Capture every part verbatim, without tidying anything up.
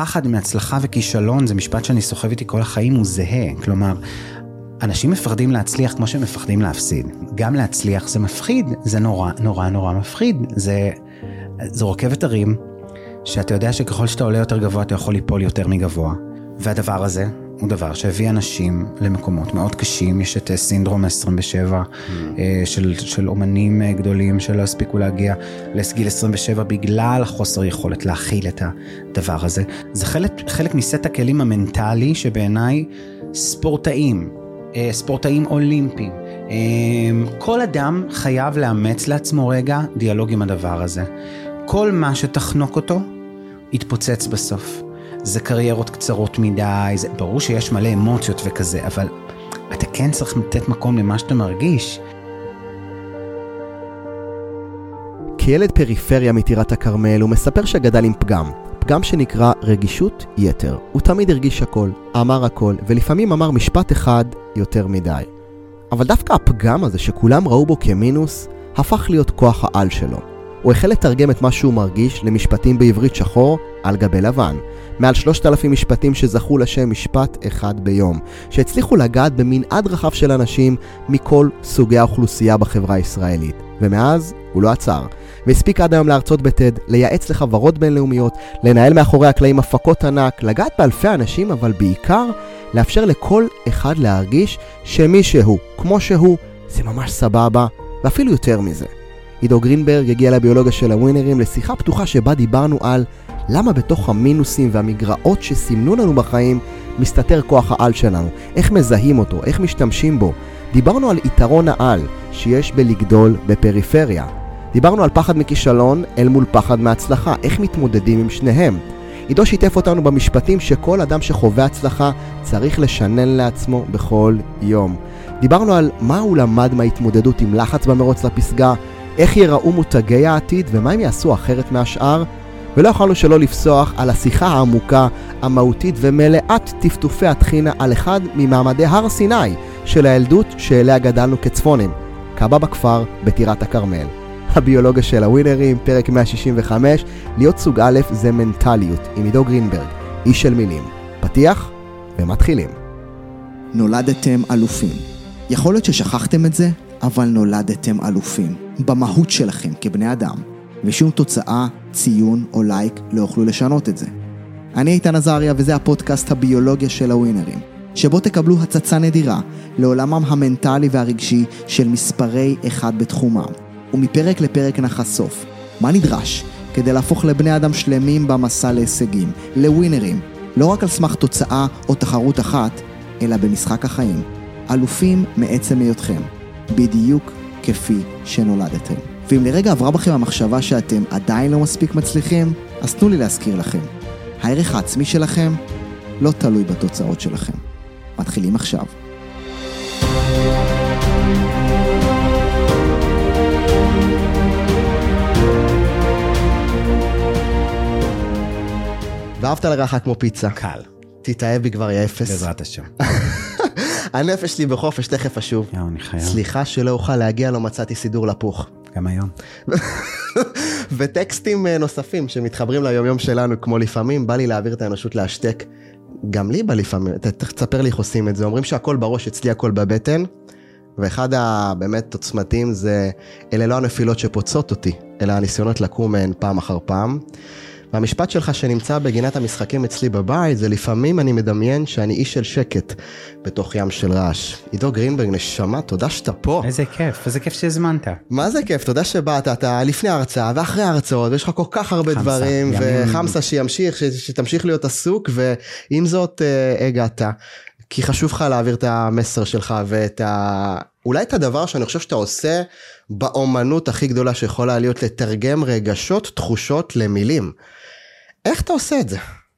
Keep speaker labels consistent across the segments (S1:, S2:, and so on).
S1: הפחד מהצלחה וכישלון, זה משפט שאני סוחב איתי כל החיים, הוא זהה. כלומר, אנשים מפחדים להצליח כמו שהם מפחדים להפסיד. גם להצליח זה מפחיד, זה נורא, נורא, נורא מפחיד. זה, זה רכבת הרים, שאתה יודע שככל שאתה עולה יותר גבוה, אתה יכול ליפול יותר מגבוה. והדבר הזה הוא דבר שהביא אנשים למקומות מאוד קשים. יש את סינדרום עשרים ושבע mm. של, של אומנים גדולים שלא הספיקו להגיע לגיל עשרים ושבע בגלל חוסר יכולת להכיל את הדבר הזה. זה חלק, חלק מסט הכלים המנטלי שבעיניי ספורטאים, ספורטאים אולימפיים, כל אדם חייב לאמץ לעצמו רגע דיאלוג עם הדבר הזה. כל מה שתחנוק אותו יתפוצץ בסוף. זה קריירות קצרות מדי, זה, ברור שיש מלא אמוציות וכזה, אבל אתה כן צריך לתת מקום למה שאתה מרגיש.
S2: כילד פריפריה מטירת הכרמל, הוא מספר שגדל עם פגם, פגם שנקרא רגישות יתר. הוא תמיד הרגיש הכל, אמר הכל, ולפעמים אמר משפט אחד יותר מדי. אבל דווקא הפגם הזה שכולם ראו בו כמינוס, הפך להיות כוח העל שלו. הוא החל לתרגם את מה שהוא מרגיש למשפטים בעברית שחור על גבי לבן. מעל שלושת אלפים משפטים שזכו לשם משפט אחד ביום, שהצליחו לגעת במנעד רחב של אנשים מכל סוגי האוכלוסייה בחברה הישראלית. ומאז הוא לא עצר. והספיק עד היום להרצות בטד, לייעץ לחברות בינלאומיות, לנהל מאחורי הקלעים הפקות ענק, לגעת באלפי אנשים, אבל בעיקר לאפשר לכל אחד להרגיש שמי שהוא, כמו שהוא, זה ממש סבבה, ואפילו יותר מזה. עידו גרינברג הגיע לביולוגיה של הווינרים לשיחה פתוחה שבה דיברנו על למה בתוך המינוסים והמגרעות שסימנו לנו בחיים מסתתר כוח העל שלנו, איך מזהים אותו, איך משתמשים בו. דיברנו על יתרון העל שיש בלגדול בפריפריה. דיברנו על פחד מכישלון אל מול פחד מהצלחה, איך מתמודדים עם שניהם. עידו שיתף אותנו במשפטים שכל אדם שחווה הצלחה צריך לשנן לעצמו בכל יום. דיברנו על מה הוא למד מההתמודדות עם לחץ במרוץ לפסגה, איך יראו מותגי העתיד ומה הם יעשו אחרת מהשאר, ולא יכולנו שלא לפסוח על השיחה העמוקה, המהותית ומלאת טפטופי התחינה על אחד ממעמדי הר סיני של הילדות שאליה גדלנו כצפונים, קבע בכפר בטירת הכרמל. הביולוגיה של הווינרים, פרק מאה שישים וחמש, להיות סוג א' זה מנטליות, עם עידו גרינברג, איש של מילים. פתיח ומתחילים.
S3: נולדתם אלופים. יכול להיות ששכחתם את זה, אבל נולדתם אלופים. במהות שלכם כבני אדם. ושום תוצאה, ציון או לייק לא יוכלו לשנות את זה. אני איתן עזריה וזה הפודקאסט הביולוגיה של הווינרים, שבו תקבלו הצצה נדירה לעולמם המנטלי והרגשי של מספרי אחד בתחומם. ומפרק לפרק נחשוף מה נדרש כדי להפוך לבני אדם שלמים במסע להישגים, לווינרים, לא רק על סמך תוצאה או תחרות אחת, אלא במשחק החיים. אלופים מעצם היותכם, בדיוק כפי שנולדתם. ואם לרגע עברה בכם המחשבה שאתם עדיין לא מספיק מצליחים, אז תנו לי להזכיר לכם. הערך העצמי שלכם לא תלוי בתוצאות שלכם. מתחילים עכשיו.
S2: ואהבת לרעך כמו פיצה.
S1: קל.
S2: תתאהב בי כבר יא אפס.
S1: בעזרת השם.
S2: הנפש שלי בחופש, תכף אשוב.
S1: יאו, אני חייב.
S2: סליחה שלא אוכל להגיע, לא מצאתי סידור לפוך.
S1: גם היום.
S2: וטקסטים נוספים שמתחברים ליום יום שלנו, כמו לפעמים, בא לי להעביר את האנושות להשתק. גם לי בא לפעמים, תספר לי איך עושים את זה. אומרים שהכל בראש, אצלי הכל בבטן, ואחד הבאמת עוצמתיים זה, אלה לא הנפילות שפוצות אותי, אלא הניסיונות לקום מהן פעם אחר פעם. והמשפט שלך שנמצא בגינת המשחקים אצלי בבית, זה לפעמים אני מדמיין שאני איש של שקט בתוך ים של רעש. עידו גרינברג, נשמה, תודה שאתה פה.
S1: איזה כיף, איזה כיף שהזמנת.
S2: מה זה כיף? תודה שבאת, אתה לפני ההרצאה ואחרי ההרצאות, ויש לך כל כך הרבה חמסה, דברים, וחמסה שימשיך, ש, שתמשיך להיות עסוק, ועם זאת הגעת, כי חשוב לך להעביר את המסר שלך, ואת ה... אולי את הדבר שאני חושב שאתה עושה באומנות הכי גדולה שיכולה להיות לתרגם רגשות, תחושות למילים. איך אתה עושה את זה?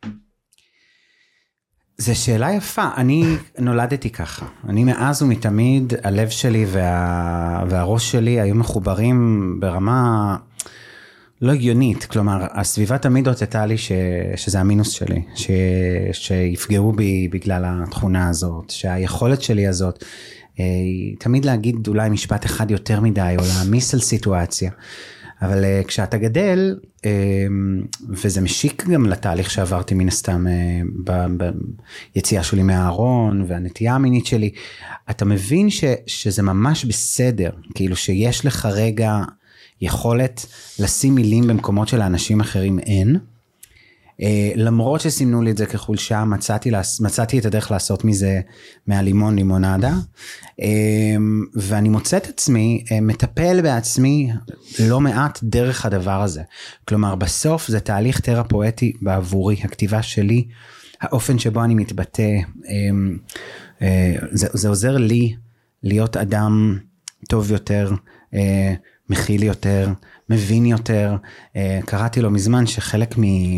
S1: זו שאלה יפה. אני נולדתי ככה. אני מאז ומתמיד, הלב שלי וה... והראש שלי היו מחוברים ברמה לא הגיונית. כלומר, הסביבה תמיד הוצאתה לי ש... שזה המינוס שלי, ש... שיפגעו בי בגלל התכונה הזאת, שהיכולת שלי הזאת, תמיד להגיד אולי משפט אחד יותר מדי, או להמיס על סיטואציה. אבל uh, כשאתה גדל, uh, וזה משיק גם לתהליך שעברתי מן הסתם uh, ביציאה שלי מהארון, והנטייה המינית שלי, אתה מבין ש, שזה ממש בסדר, כאילו שיש לך רגע יכולת לשים מילים במקומות של האנשים אחרים אין, Uh, למרות שסימנו לי את זה כחולשה, מצאתי, מצאתי את הדרך לעשות מזה מהלימון לימונדה, uh, ואני מוצא את עצמי, uh, מטפל בעצמי לא מעט דרך הדבר הזה. כלומר, בסוף זה תהליך תרפואטי בעבורי, הכתיבה שלי, האופן שבו אני מתבטא, uh, uh, זה, זה עוזר לי להיות אדם טוב יותר, uh, מכיל יותר, מבין יותר. uh, קראתי לו מזמן שחלק מ...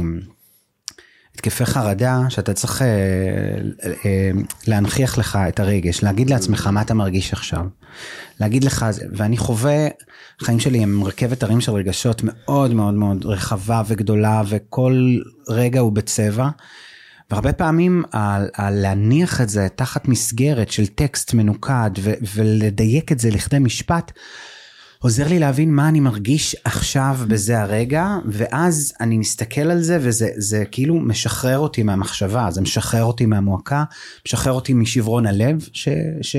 S1: התקפי חרדה, שאתה צריך אה, אה, להנכיח לך את הרגש, להגיד לעצמך מה אתה מרגיש עכשיו, להגיד לך, ואני חווה, החיים שלי הם רכבת הרים של רגשות מאוד מאוד מאוד רחבה וגדולה, וכל רגע הוא בצבע, והרבה פעמים על, על להניח את זה תחת מסגרת של טקסט מנוקד, ו, ולדייק את זה לכדי משפט, עוזר לי להבין מה אני מרגיש עכשיו בזה הרגע, ואז אני מסתכל על זה, וזה זה כאילו משחרר אותי מהמחשבה, זה משחרר אותי מהמועקה, משחרר אותי משברון הלב, ש,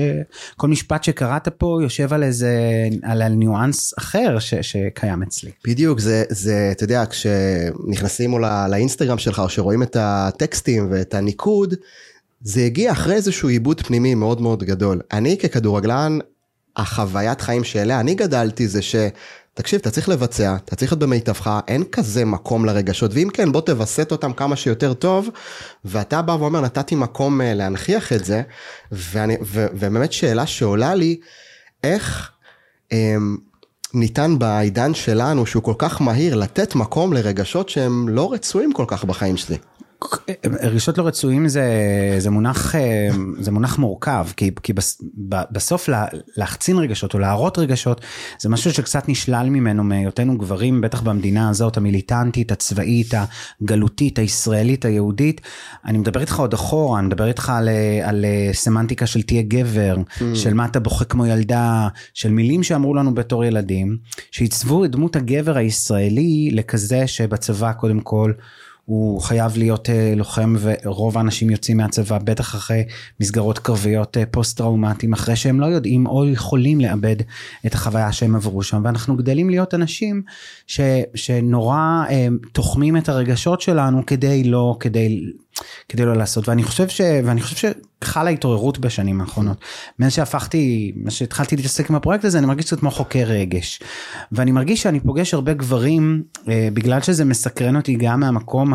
S1: שכל משפט שקראת פה יושב על איזה, על הניואנס אחר ש, שקיים אצלי.
S2: בדיוק, זה, זה, אתה יודע, כשנכנסים או לא, לאינסטגרם שלך, או שרואים את הטקסטים ואת הניקוד, זה הגיע אחרי איזשהו עיבוד פנימי מאוד מאוד גדול. אני ככדורגלן, החוויית חיים שאליה אני גדלתי זה ש, תקשיב, אתה צריך לבצע, אתה צריך להיות במיטבך, אין כזה מקום לרגשות, ואם כן, בוא תבסט אותם כמה שיותר טוב, ואתה בא ואומר, נתתי מקום להנכיח את זה, ואני, ו, ובאמת שאלה שעולה לי, איך הם, ניתן בעידן שלנו, שהוא כל כך מהיר, לתת מקום לרגשות שהם לא רצויים כל כך בחיים שלי?
S1: רגשות לא רצויים זה, זה מונח, זה מונח מורכב, כי, כי בסוף להחצין רגשות או להראות רגשות, זה משהו שקצת נשלל ממנו, מהיותנו גברים, בטח במדינה הזאת, המיליטנטית, הצבאית, הגלותית, הישראלית, היהודית. אני מדבר איתך עוד אחורה, אני מדבר איתך על, על סמנטיקה של תהיה גבר, mm. של מה אתה בוכה כמו ילדה, של מילים שאמרו לנו בתור ילדים, שהצבו את דמות הגבר הישראלי לכזה שבצבא קודם כל, הוא חייב להיות לוחם, ורוב האנשים יוצאים מהצבא, בטח אחרי מסגרות קרביות פוסט-טראומטיים, אחרי שהם לא יודעים או יכולים לאבד את החוויה שהם עברו שם, ואנחנו גדלים להיות אנשים ש, שנורא תוחמים את הרגשות שלנו כדי לא, כדי, כדי לא לעשות, ואני חושב ש, ואני חושב שחלה התעוררות בשנים האחרונות, מאז שהפכתי, מאז שהתחלתי להתעסק עם הפרויקט הזה, אני מרגיש קצת כמו חוקר רגש, ואני מרגיש שאני פוגש הרבה גברים, בגלל שזה מסקרן אותי גם מהמקום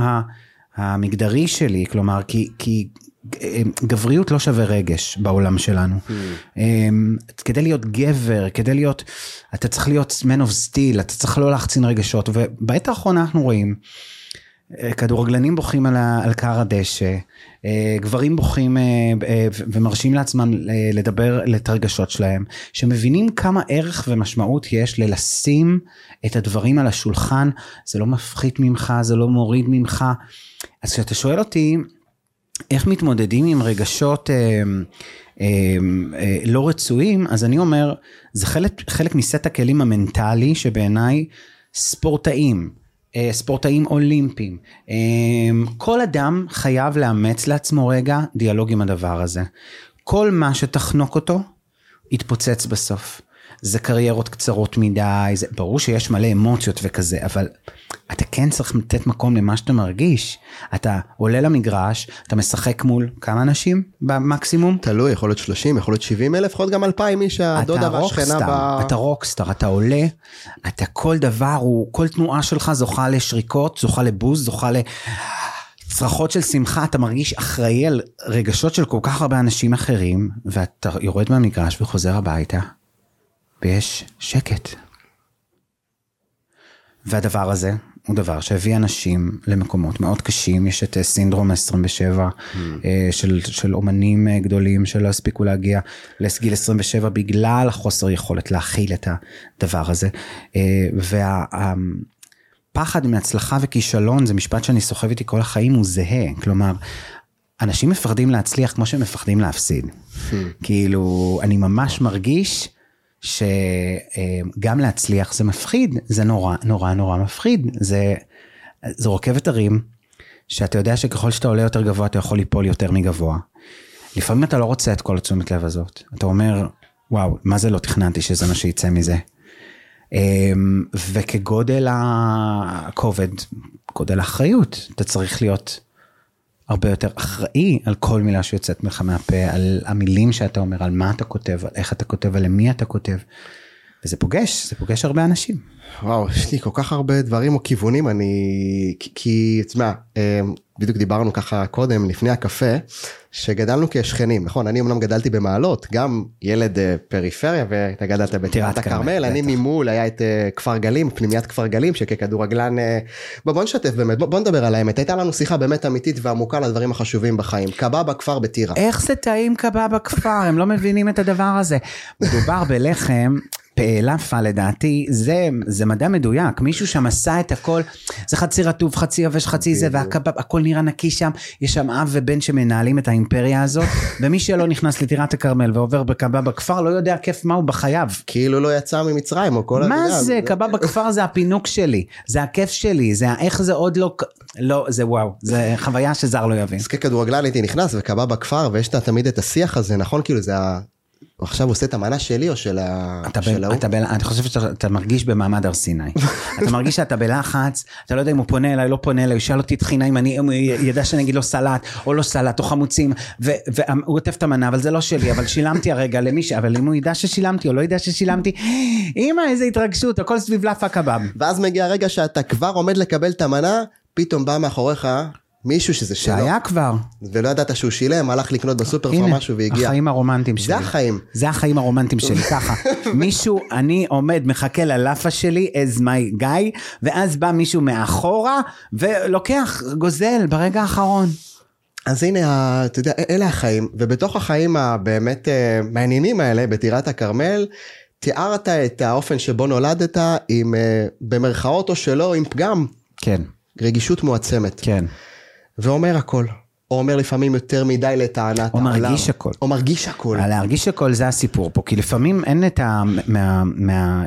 S1: המגדרי שלי, כלומר, כי, כי גבריות לא שווה רגש בעולם שלנו. Mm. כדי להיות גבר, כדי להיות, אתה צריך להיות man of steel, אתה צריך לא להחצין רגשות, ובעת האחרונה אנחנו רואים, כדורגלנים בוכים על, על קר הדשא, גברים בוכים ומרשים לעצמם לדבר את הרגשות שלהם, שמבינים כמה ערך ומשמעות יש ללשים את הדברים על השולחן, זה לא מפחית ממך, זה לא מוריד ממך. אז כשאתה שואל אותי, איך מתמודדים עם רגשות אה, אה, אה, לא רצויים, אז אני אומר, זה חלק, חלק מסט הכלים המנטלי, שבעיניי ספורטאים, ספורטאים אולימפיים, כל אדם חייב לאמץ לעצמו רגע דיאלוג עם הדבר הזה. כל מה שתחנוק אותו, יתפוצץ בסוף. זה קריירות קצרות מדי, זה, ברור שיש מלא אמוציות וכזה, אבל אתה כן צריך לתת מקום למה שאתה מרגיש. אתה עולה למגרש, אתה משחק מול כמה אנשים במקסימום?
S2: תלוי, יכול להיות שלושים, יכול להיות שבעים אלף, יכול להיות גם אלפיים איש, הדודה והשכנה ב...
S1: אתה רוקסטאר, אתה עולה, אתה כל דבר, הוא, כל תנועה שלך זוכה לשריקות, זוכה לבוז, זוכה לצרחות של שמחה, אתה מרגיש אחראי על רגשות של כל כך הרבה אנשים אחרים, ואתה יורד מהמגרש וחוזר הביתה. ויש שקט. והדבר הזה הוא דבר שהביא אנשים למקומות מאוד קשים, יש את סינדרום עשרים ושבע, mm. של, של אומנים גדולים שלא הספיקו להגיע לגיל עשרים ושבע, בגלל החוסר יכולת להכיל את הדבר הזה, והפחד מהצלחה וכישלון, זה משפט שאני סוחב איתי כל החיים, הוא זהה, כלומר, אנשים מפחדים להצליח כמו שהם מפחדים להפסיד, mm. כאילו, אני ממש מרגיש, שגם להצליח זה מפחיד, זה נורא נורא נורא מפחיד, זה, זה רוקבת הרים, שאתה יודע שככל שאתה עולה יותר גבוה, אתה יכול ליפול יותר מגבוה. לפעמים אתה לא רוצה את כל התשומת לב הזאת, אתה אומר, וואו, מה זה לא תכננתי שזה מה שיצא מזה? וכגודל הכובד, גודל האחריות, אתה צריך להיות הרבה יותר אחראי על כל מילה שיוצאת ממך מהפה, על המילים שאתה אומר, על מה אתה כותב, על איך אתה כותב, על למי אתה כותב, וזה פוגש, זה פוגש הרבה אנשים.
S2: וואו, יש לי כל כך הרבה דברים או כיוונים, אני, כי, תשמע, בדיוק דיברנו ככה קודם, לפני הקפה, שגדלנו כשכנים, נכון? אני אמנם גדלתי במעלות, גם ילד פריפריה, ואתה גדלת בטירת הכרמל, אני ממול, היה את כפר גלים, פנימיית כפר גלים, שככדורגלן, בוא נשתף באמת, בוא נדבר על האמת, הייתה לנו שיחה באמת אמיתית ועמוקה לדברים החשובים בחיים, קבע בכפר בטירה.
S1: איך זה טעים קבע בכפר? הם לא מבינים את הדבר הזה. מדובר בלחם, פעלפה לדעתי, זה, זה מדע מדויק, מישהו שם עשה את הכל, זה חצי רטוב, חצי יבש, חצי זה, והקבב, הכל נראה נקי שם, יש שם אב ובן שמנהלים את האימפריה הזאת, ומי שלא נכנס לטירת הכרמל ועובר בקבב בכפר, לא יודע כיף מהו בחייו.
S2: כאילו לא יצא ממצרים או כל
S1: מה זה? קבב בכפר זה הפינוק שלי, זה הכיף שלי, זה איך זה עוד לא, לא, זה וואו, זה חוויה שזר לא יבין.
S2: אז ככדורגלן הייתי נכנס וקבב בכפר, ויש תמיד את השיח הזה, נכון? כאילו זה ה... עכשיו עושה את המנה שלי או של ההוא?
S1: אני חושב שאתה מרגיש במעמד הר סיני. אתה מרגיש שאתה בלחץ, אתה לא יודע אם הוא פונה אליי, לא פונה אליי, הוא שאל אותי תחינה אם אני ידע שאני אגיד לו סלט, או לא סלט, או חמוצים, והוא עוטף את המנה, אבל זה לא שלי, אבל שילמתי הרגע למישהו, אבל אם הוא ידע ששילמתי או לא ידע ששילמתי, אמא, איזה התרגשות, הכל סביב לאפה קבב.
S2: ואז מגיע הרגע שאתה כבר עומד לקבל את המנה, פתאום בא מאחוריך מישהו שזה שלו.
S1: שהיה כבר.
S2: ולא ידעת שהוא שילם, הלך לקנות בסופר כבר משהו והגיע.
S1: החיים הרומנטיים שלי.
S2: זה החיים.
S1: זה החיים הרומנטיים שלי, ככה. מישהו, אני עומד, מחכה ללאפה שלי, as my guy, ואז בא מישהו מאחורה, ולוקח, גוזל ברגע האחרון.
S2: אז הנה, אתה יודע, אלה החיים, ובתוך החיים הבאמת מעניינים האלה, בטירת הכרמל, תיארת את האופן שבו נולדת, עם, במרכאות או שלא, עם פגם.
S1: כן.
S2: רגישות מועצמת.
S1: כן.
S2: ואומר הכל, או אומר לפעמים יותר מדי לטענת
S1: או העולם. או מרגיש הכל.
S2: או מרגיש הכל.
S1: להרגיש הכל זה הסיפור פה, כי לפעמים אין את ה... מה... מה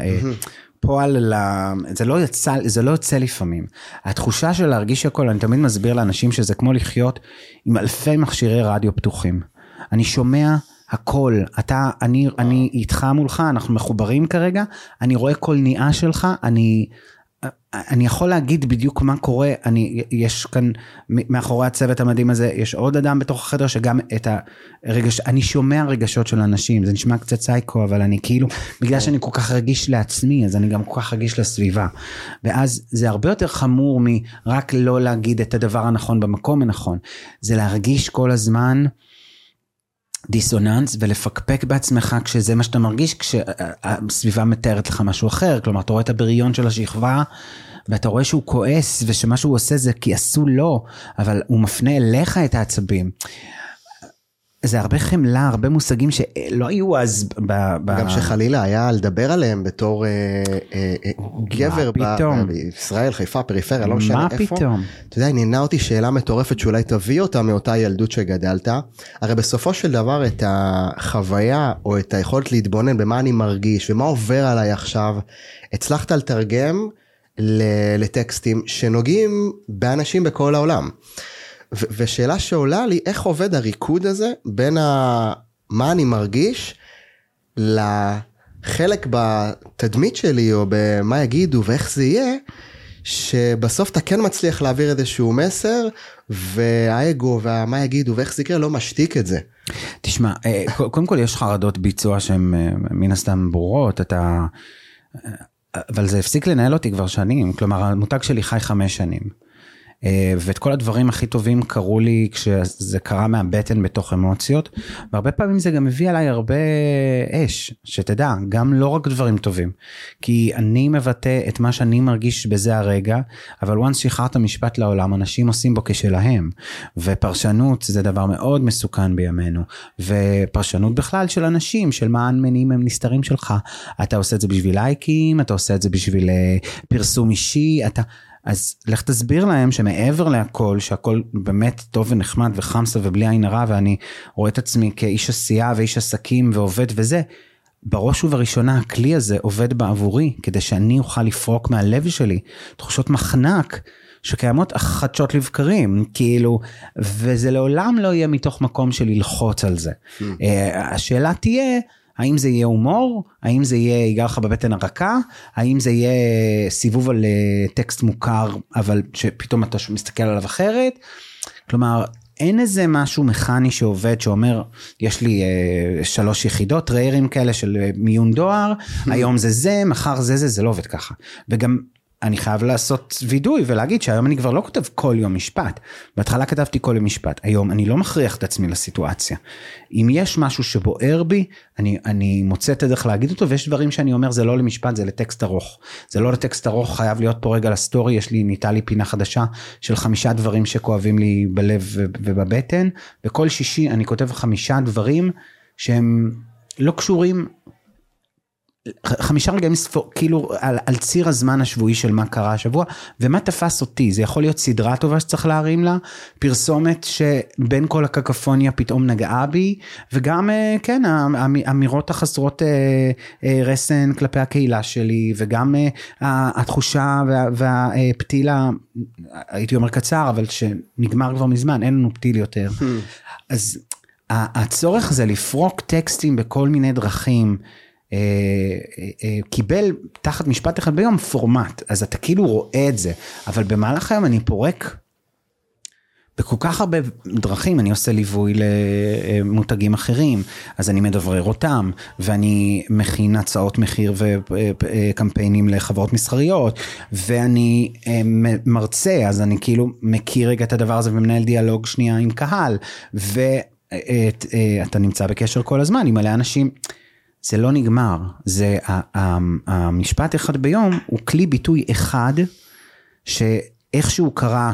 S1: פועל, זה לא יצא, זה לא יוצא לפעמים. התחושה של להרגיש הכל, אני תמיד מסביר לאנשים שזה כמו לחיות עם אלפי מכשירי רדיו פתוחים. אני שומע הכל, אתה, אני, אני איתך מולך, אנחנו מחוברים כרגע, אני רואה כל ניעה שלך, אני... אני יכול להגיד בדיוק מה קורה, אני, יש כאן, מאחורי הצוות המדהים הזה, יש עוד אדם בתוך החדר, שגם את הרגש, אני שומע רגשות של אנשים, זה נשמע קצת סייקו, אבל אני כאילו, בגלל שאני כל כך רגיש לעצמי, אז אני גם כל כך רגיש לסביבה, ואז זה הרבה יותר חמור, מרק לא להגיד את הדבר הנכון, במקום הנכון, זה להרגיש כל הזמן, דיסוננס, ולפקפק בעצמך כשזה מה שאתה מרגיש, כשהסביבה מתארת לך משהו אחר, כלומר, אתה רואה את הבריון של השכבה, ואתה רואה שהוא כועס, ושמה שהוא עושה זה כי עשו לו, אבל הוא מפנה אליך את העצבים. זה הרבה חמלה, הרבה מושגים שלא היו אז ב...
S2: גם שחלילה היה לדבר עליהם בתור אה, אה, אה, גבר ב- בישראל, חיפה, פריפריה, לא משנה איפה. מה פתאום? אתה יודע, עניינה אותי שאלה מטורפת שאולי תביא אותה מאותה ילדות שגדלת. הרי בסופו של דבר את החוויה או את היכולת להתבונן במה אני מרגיש ומה עובר עליי עכשיו, הצלחת לתרגם לטקסטים שנוגעים באנשים בכל העולם. ו- ושאלה שעולה לי, איך עובד הריקוד הזה בין ה- מה אני מרגיש לחלק בתדמית שלי או במה יגידו ואיך זה יהיה, שבסוף אתה כן מצליח להעביר איזשהו מסר, והאגו ומה יגידו ואיך זה יקרה לא משתיק את זה.
S1: תשמע, קודם כל יש חרדות ביצוע שהן מן הסתם ברורות, אתה... אבל זה הפסיק לנהל אותי כבר שנים, כלומר המותג שלי חי חמש שנים. ואת כל הדברים הכי טובים קרו לי כשזה קרה מהבטן בתוך אמוציות, והרבה פעמים זה גם מביא עליי הרבה אש, שתדע, גם לא רק דברים טובים, כי אני מבטא את מה שאני מרגיש בזה הרגע, אבל once שחררת משפט לעולם, אנשים עושים בו כשלהם, ופרשנות זה דבר מאוד מסוכן בימינו, ופרשנות בכלל של אנשים, של מה המניעים הם נסתרים שלך, אתה עושה את זה בשביל לייקים, אתה עושה את זה בשביל פרסום אישי, אתה... אז לך תסביר להם שמעבר להכל, שהכל באמת טוב ונחמד וחמסה ובלי עין הרע, ואני רואה את עצמי כאיש עשייה ואיש עסקים ועובד וזה, בראש ובראשונה הכלי הזה עובד בעבורי, כדי שאני אוכל לפרוק מהלב שלי, תחושות מחנק, שקיימות חדשות לבקרים, כאילו, וזה לעולם לא יהיה מתוך מקום של ללחוץ על זה. Mm. השאלה תהיה, האם זה יהיה הומור, האם זה יהיה ייגע לך בבטן הרכה, האם זה יהיה סיבוב על טקסט מוכר, אבל שפתאום אתה מסתכל עליו אחרת, כלומר, אין איזה משהו מכני שעובד, שאומר, יש לי אה, שלוש יחידות, ריירים כאלה של מיון דואר, היום זה זה, מחר זה זה, זה לא עובד ככה. וגם אני חייב לעשות וידוי, ולהגיד שהיום אני כבר לא כותב כל יום משפט. בהתחלה כתבתי כל יום משפט, היום אני לא מכריח את עצמי לסיטואציה. אם יש משהו שבוער בי, אני, אני מוצא את הדרך להגיד אותו, ויש דברים שאני אומר, זה לא למשפט, זה לטקסט ארוך. זה לא לטקסט ארוך, חייב להיות פה רגע לסטורי, יש לי, ניתה לי פינה חדשה, של חמישה דברים שכואבים לי בלב ובבטן, וכל שישי אני כותב חמישה דברים, שהם לא קשורים, חמישה רגעים ספור, כאילו על, על ציר הזמן השבועי של מה קרה השבוע, ומה תפס אותי, זה יכול להיות סדרה טובה שצריך להרים לה, פרסומת שבין כל הקקפוניה פתאום נגעה בי, וגם, כן, האמירות החסרות רסן כלפי הקהילה שלי, וגם התחושה וה, והפתילה, הייתי אומר קצר, אבל שנגמר כבר מזמן, אין לנו פתיל יותר. אז הצורך זה לפרוק טקסטים בכל מיני דרכים, קיבל תחת משפט אחד ביום פורמט, אז אתה כאילו רואה את זה, אבל במהלך היום אני פורק בכל כך הרבה דרכים, אני עושה ליווי למותגים אחרים, אז אני מדברר אותם, ואני מכין הצעות מחיר וקמפיינים לחברות מסחריות, ואני מרצה, אז אני כאילו מכיר רגע את הדבר הזה, ומנהל דיאלוג שנייה עם קהל, ואתה נמצא בקשר כל הזמן עם מלא אנשים, זה לא נגמר, זה המשפט אחד ביום, הוא כלי ביטוי אחד, שאיכשהו קרה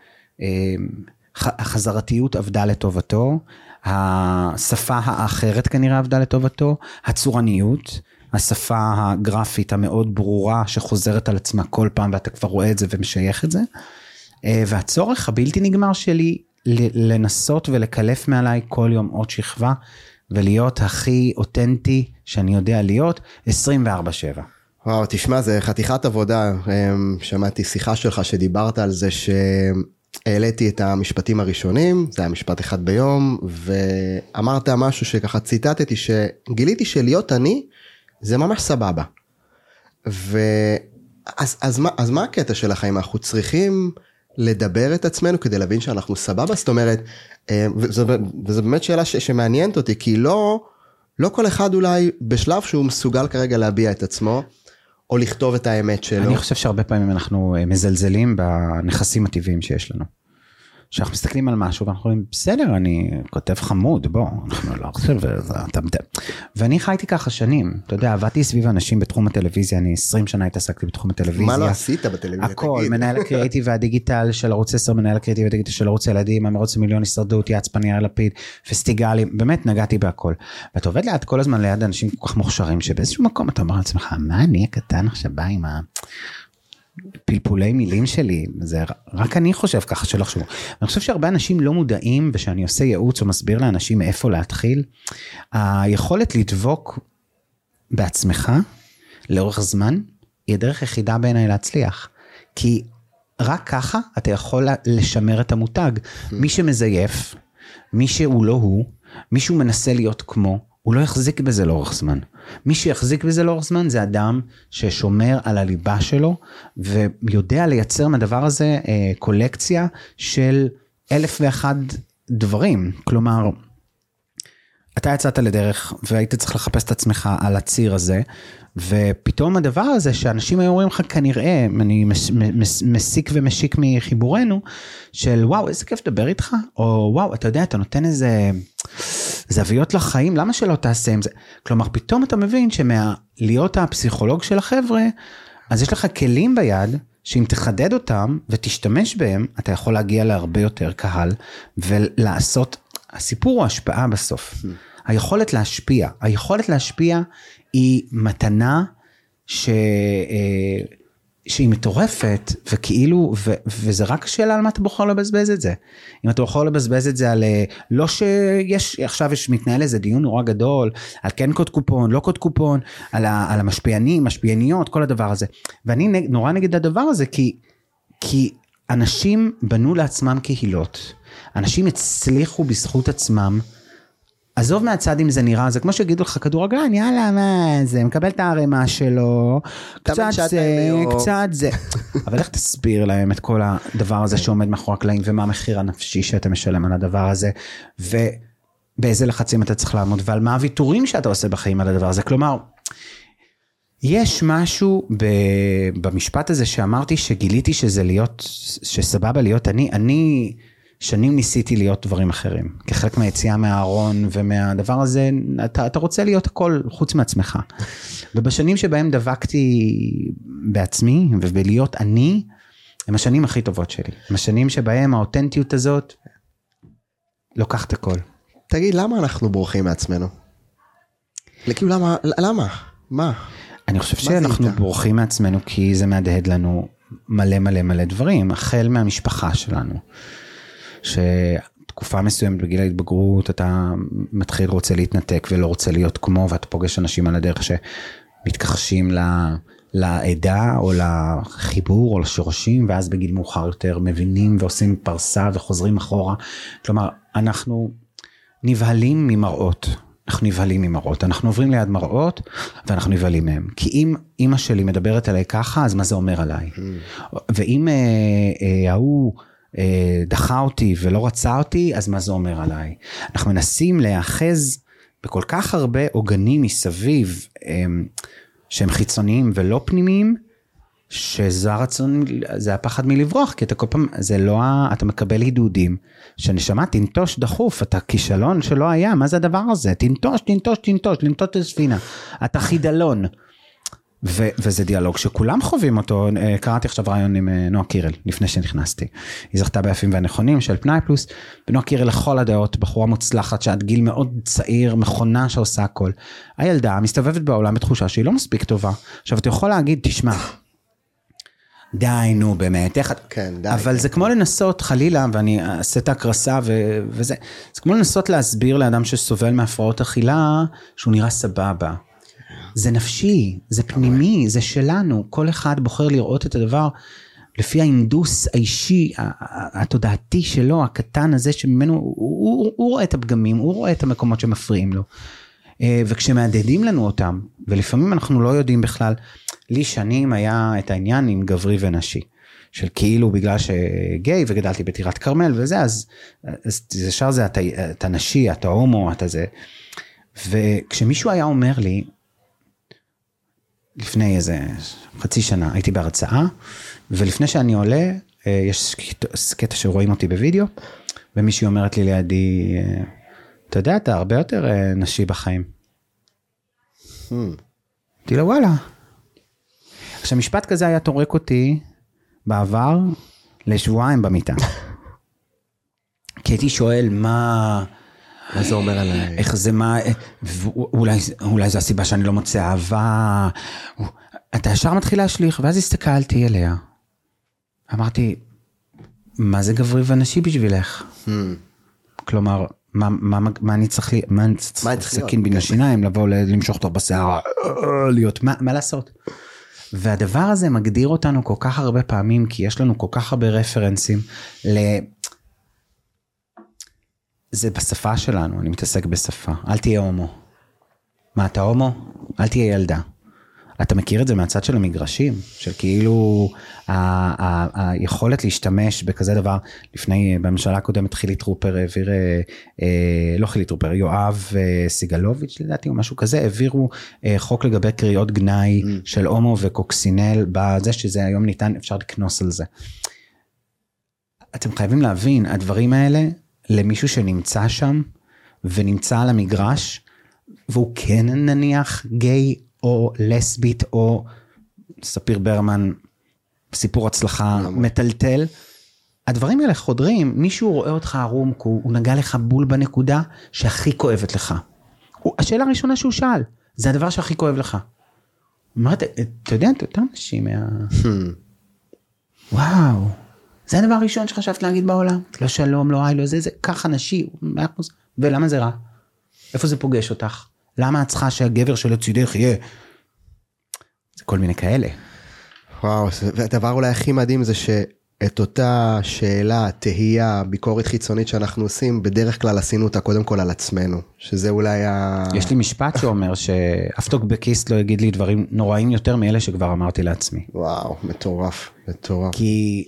S1: שהחזרתיות עבדה לטובתו, השפה האחרת כנראה עבדה לטובתו, הצורניות, השפה הגרפית המאוד ברורה, שחוזרת על עצמה כל פעם, ואתה כבר רואה את זה ומשייך את זה, והצורך הבלתי נגמר שלי, לנסות ולקלף מעליי כל יום עוד שכבה, ולהיות הכי אותנטי שאני יודע להיות, עשרים וארבע שבע.
S2: וואו, תשמע, זה חתיכת עבודה. שמעתי שיחה שלך שדיברת על זה שהעליתי את המשפטים הראשונים, זה היה משפט אחד ביום, ואמרת משהו שככה ציטטתי, שגיליתי שלהיות אני, זה ממש סבבה. ואז, אז מה, אז מה הקטע של החיים? אנחנו צריכים לדבר את עצמנו כדי להבין שאנחנו סבבה, זאת אומרת, וזו, וזו באמת שאלה ש, שמעניינת אותי, כי לא, לא כל אחד אולי בשלב שהוא מסוגל כרגע להביע את עצמו, או לכתוב את האמת שלו.
S1: אני חושב שהרבה פעמים אנחנו מזלזלים בנכסים הטבעיים שיש לנו. שאנחנו מסתכלים על משהו, ואנחנו אומרים, בסדר, אני כותב חמוד, בוא, אנחנו לא חושב, ואני חייתי ככה שנים, אתה יודע, עבדתי סביב אנשים בתחום הטלוויזיה, אני עשרים שנה התעסקתי בתחום הטלוויזיה.
S2: מה לא עשית בטלוויזיה?
S1: הכל, מנהל הקריאיטיב והדיגיטל של ערוץ עשר, מנהל הקריאיטיב והדיגיטל של ערוץ ילדים, המרוץ למיליון הישרדות, יעצפן יאיר לפיד, פסטיגלים, באמת נגעתי בהכל. ואתה עובד ליד כל הזמן ליד אנשים כל כך מוכשרים, שבאיזשהו מקום אתה אומר לעצמך, מה אני הקטן עכשיו בא עם ה... פלפולי מילים שלי, זה רק אני חושב ככה שלא חשוב. אני חושב שהרבה אנשים לא מודעים, ושאני עושה ייעוץ או מסביר לאנשים מאיפה להתחיל, היכולת לדבוק בעצמך, לאורך זמן, היא הדרך היחידה בעיניי להצליח. כי רק ככה אתה יכול לשמר את המותג. מי שמזייף, מי שהוא לא הוא, מי שהוא מנסה להיות כמו, הוא לא יחזיק בזה לאורך זמן. מי שיחזיק בזה לאורך זמן זה אדם ששומר על הליבה שלו, ויודע לייצר מהדבר הזה אה, קולקציה של אלף ואחד דברים. כלומר, אתה יצאת לדרך והיית צריך לחפש את עצמך על הציר הזה, ופתאום הדבר הזה שאנשים היו אומרים לך כנראה, אני מסיק ומשיק מחיבורנו, של וואו איזה כיף לדבר איתך, או וואו אתה יודע אתה נותן איזה זוויות לחיים, למה שלא תעשה עם זה? כלומר פתאום אתה מבין שמלהיות הפסיכולוג של החבר'ה, אז יש לך כלים ביד, שאם תחדד אותם ותשתמש בהם, אתה יכול להגיע להרבה יותר קהל, ולעשות, הסיפור הוא השפעה בסוף. היכולת להשפיע, היכולת להשפיע היא מתנה ש... שהיא מטורפת, וכאילו, ו, וזה רק שאלה על מה אתה בוחר לבזבז את זה. אם אתה בוחר לבזבז את זה על, לא שיש, עכשיו יש מתנהל איזה דיון נורא גדול, על כן קוד קופון, לא קוד קופון, על, ה, על המשפיענים, משפיעניות, כל הדבר הזה. ואני נג, נורא נגד הדבר הזה, כי, כי אנשים בנו לעצמם קהילות, אנשים הצליחו בזכות עצמם, עזוב מהצד אם זה נראה, זה כמו שיגידו לך כדורגלן, יאללה, מה זה, מקבל את הערימה שלו, קצת זה, קצת זה. אבל איך תסביר להם את כל הדבר הזה שעומד מאחורי הקלעים, ומה המחיר הנפשי שאתה משלם על הדבר הזה, ובאיזה לחצים אתה צריך לעמוד, ועל מה הוויתורים שאתה עושה בחיים על הדבר הזה. כלומר, יש משהו במשפט הזה שאמרתי, שגיליתי שזה להיות, שסבבה להיות אני, אני... שנים ניסיתי להיות דברים אחרים, כחלק מהיציאה מהארון ומהדבר הזה, אתה, אתה רוצה להיות הכל חוץ מעצמך. ובשנים שבהם דבקתי בעצמי ובלהיות אני, הם השנים הכי טובות שלי. הם השנים שבהם האותנטיות הזאת לוקחת הכל.
S2: תגיד, למה אנחנו בורחים מעצמנו? כאילו, למה? למה? מה?
S1: אני חושב שאנחנו בורחים מעצמנו כי זה מהדהד לנו מלא מלא מלא דברים, החל מהמשפחה שלנו. שתקופה מסוימת בגיל ההתבגרות אתה מתחיל רוצה להתנתק ולא רוצה להיות כמו, ואתה פוגש אנשים על הדרך שמתכחשים לעדה או לחיבור או לשורשים, ואז בגיל מאוחר יותר מבינים ועושים פרסה וחוזרים אחורה. כלומר, אנחנו נבהלים ממראות, אנחנו נבהלים ממראות, אנחנו עוברים ליד מראות ואנחנו נבהלים מהם, כי אם אמא שלי מדברת עליי ככה, אז מה זה אומר עליי? ואם ההוא דחה אותי ולא רצה אותי, אז מה זה אומר עליי? אנחנו מנסים להאחז בכל כך הרבה עוגנים מסביב, שהם חיצוניים ולא פנימיים, שזה הרצון, זה הפחד מלברוח, כי אתה כל פעם, זה לא, אתה מקבל הידודים, שנשמה, תנטוש דחוף, אתה כישלון שלא היה, מה זה הדבר הזה? תנטוש, תנטוש, תנטוש, לנטוש את הספינה, אתה חידלון. ו- וזה דיאלוג שכולם חווים אותו. קראתי עכשיו רעיון עם נועה קירל, לפני שנכנסתי. היא זכתה ביפים והנכונים של פנאי פלוס, ונועה קירל לכל הדעות, בחורה מוצלחת, שעד גיל מאוד צעיר, מכונה שעושה הכל. הילדה מסתובבת בעולם בתחושה שהיא לא מספיק טובה. עכשיו, אתה יכול להגיד, תשמע, די, נו, באמת, איך...
S2: כן, די.
S1: אבל
S2: כן.
S1: זה כמו לנסות, חלילה, ואני אעשה את הקרסה, ו- וזה, זה כמו לנסות להסביר לאדם שסובל מהפרעות אכילה, שהוא נראה סבבה. זה נפשי, זה פנימי, זה שלנו, כל אחד בוחר לראות את הדבר, לפי האינדוס האישי, התודעתי שלו, הקטן הזה שממנו, הוא, הוא, הוא רואה את הפגמים, הוא רואה את המקומות שמפריעים לו, וכשמעדדים לנו אותם, ולפעמים אנחנו לא יודעים בכלל, לי שנים היה את העניין עם גברי ונשי, של כאילו בגלל שגיי, וגדלתי בטירת קרמל וזה, אז, אז ישר זה אתה, אתה נשי, אתה הומו, אתה זה, וכשמישהו היה אומר לי, לפני איזה חצי שנה הייתי בהרצאה, ולפני שאני עולה, יש קטע שרואים אותי בווידאו, ומישהי אומרת לי לידי, אתה יודע, אתה הרבה יותר נשי בחיים. אמרתי לה, וואלה. עכשיו, משפט כזה היה תורק אותי בעבר לשבועיים במיטה. כי הייתי שואל, מה...
S2: מה זה אומר עליי?
S1: איך זה, מה... אולי, אולי זו הסיבה שאני לא מוצא אהבה. אתה ישר מתחיל להשליך, ואז הסתכלתי אליה. אמרתי, מה זה גברי ונשי בשבילך? כלומר, מה, מה, מה אני צריך לי... מה אני צריך סכין בין השיניים, לבוא למשוך אותו בשיער, להיות... מה, מה לעשות? והדבר הזה מגדיר אותנו כל כך הרבה פעמים, כי יש לנו כל כך הרבה רפרנסים ל... זה בשפה שלנו, אני מתעסק בשפה. אל תהיה הומו. מה, אתה הומו? אל תהיה ילדה. אתה מכיר את זה מהצד של המגרשים, של כאילו היכולת להשתמש בכזה דבר, לפני, בממשלה הקודמת חילי טרופר העביר, לא חילי טרופר, יואב סיגלוביץ' לדעתי, או משהו כזה, העבירו חוק לגבי קריאות גנאי של הומו וקוקסינל, בזה שזה היום ניתן, אפשר לקנוס על זה. אתם חייבים להבין, הדברים האלה, למישהו שנמצא שם, ונמצא על המגרש, והוא כן נניח גיי, או לסבית, או ספיר ברמן, סיפור הצלחה מטלטל, הדברים האלה חודרים, מישהו רואה אותך ערום, הוא נגע לך בול בנקודה, שהכי כואבת לך. השאלה הראשונה שהוא שאל, זה הדבר שהכי כואב לך. אמרת, אתה יודע, אתה יותר נשים מה... וואו, זה הדבר הראשון שחשבת להגיד בעולם, לא שלום, לא היי, לא זה, זה ככה נשי, ולמה זה רע? איפה זה פוגש אותך? למה את צריכה שהגבר שלצידך יהיה? זה כל מיני כאלה.
S2: וואו, והדבר אולי הכי מדהים זה שאת אותה שאלה, תהייה, ביקורת חיצונית שאנחנו עושים, בדרך כלל עשינו אותה קודם כל על עצמנו, שזה אולי ה...
S1: יש לי משפט שאומר שאף טוקבקיסט לא יגיד לי דברים נוראים יותר מאלה שכבר אמרתי לעצמי.
S2: וואו, מטורף, מטורף.
S1: כי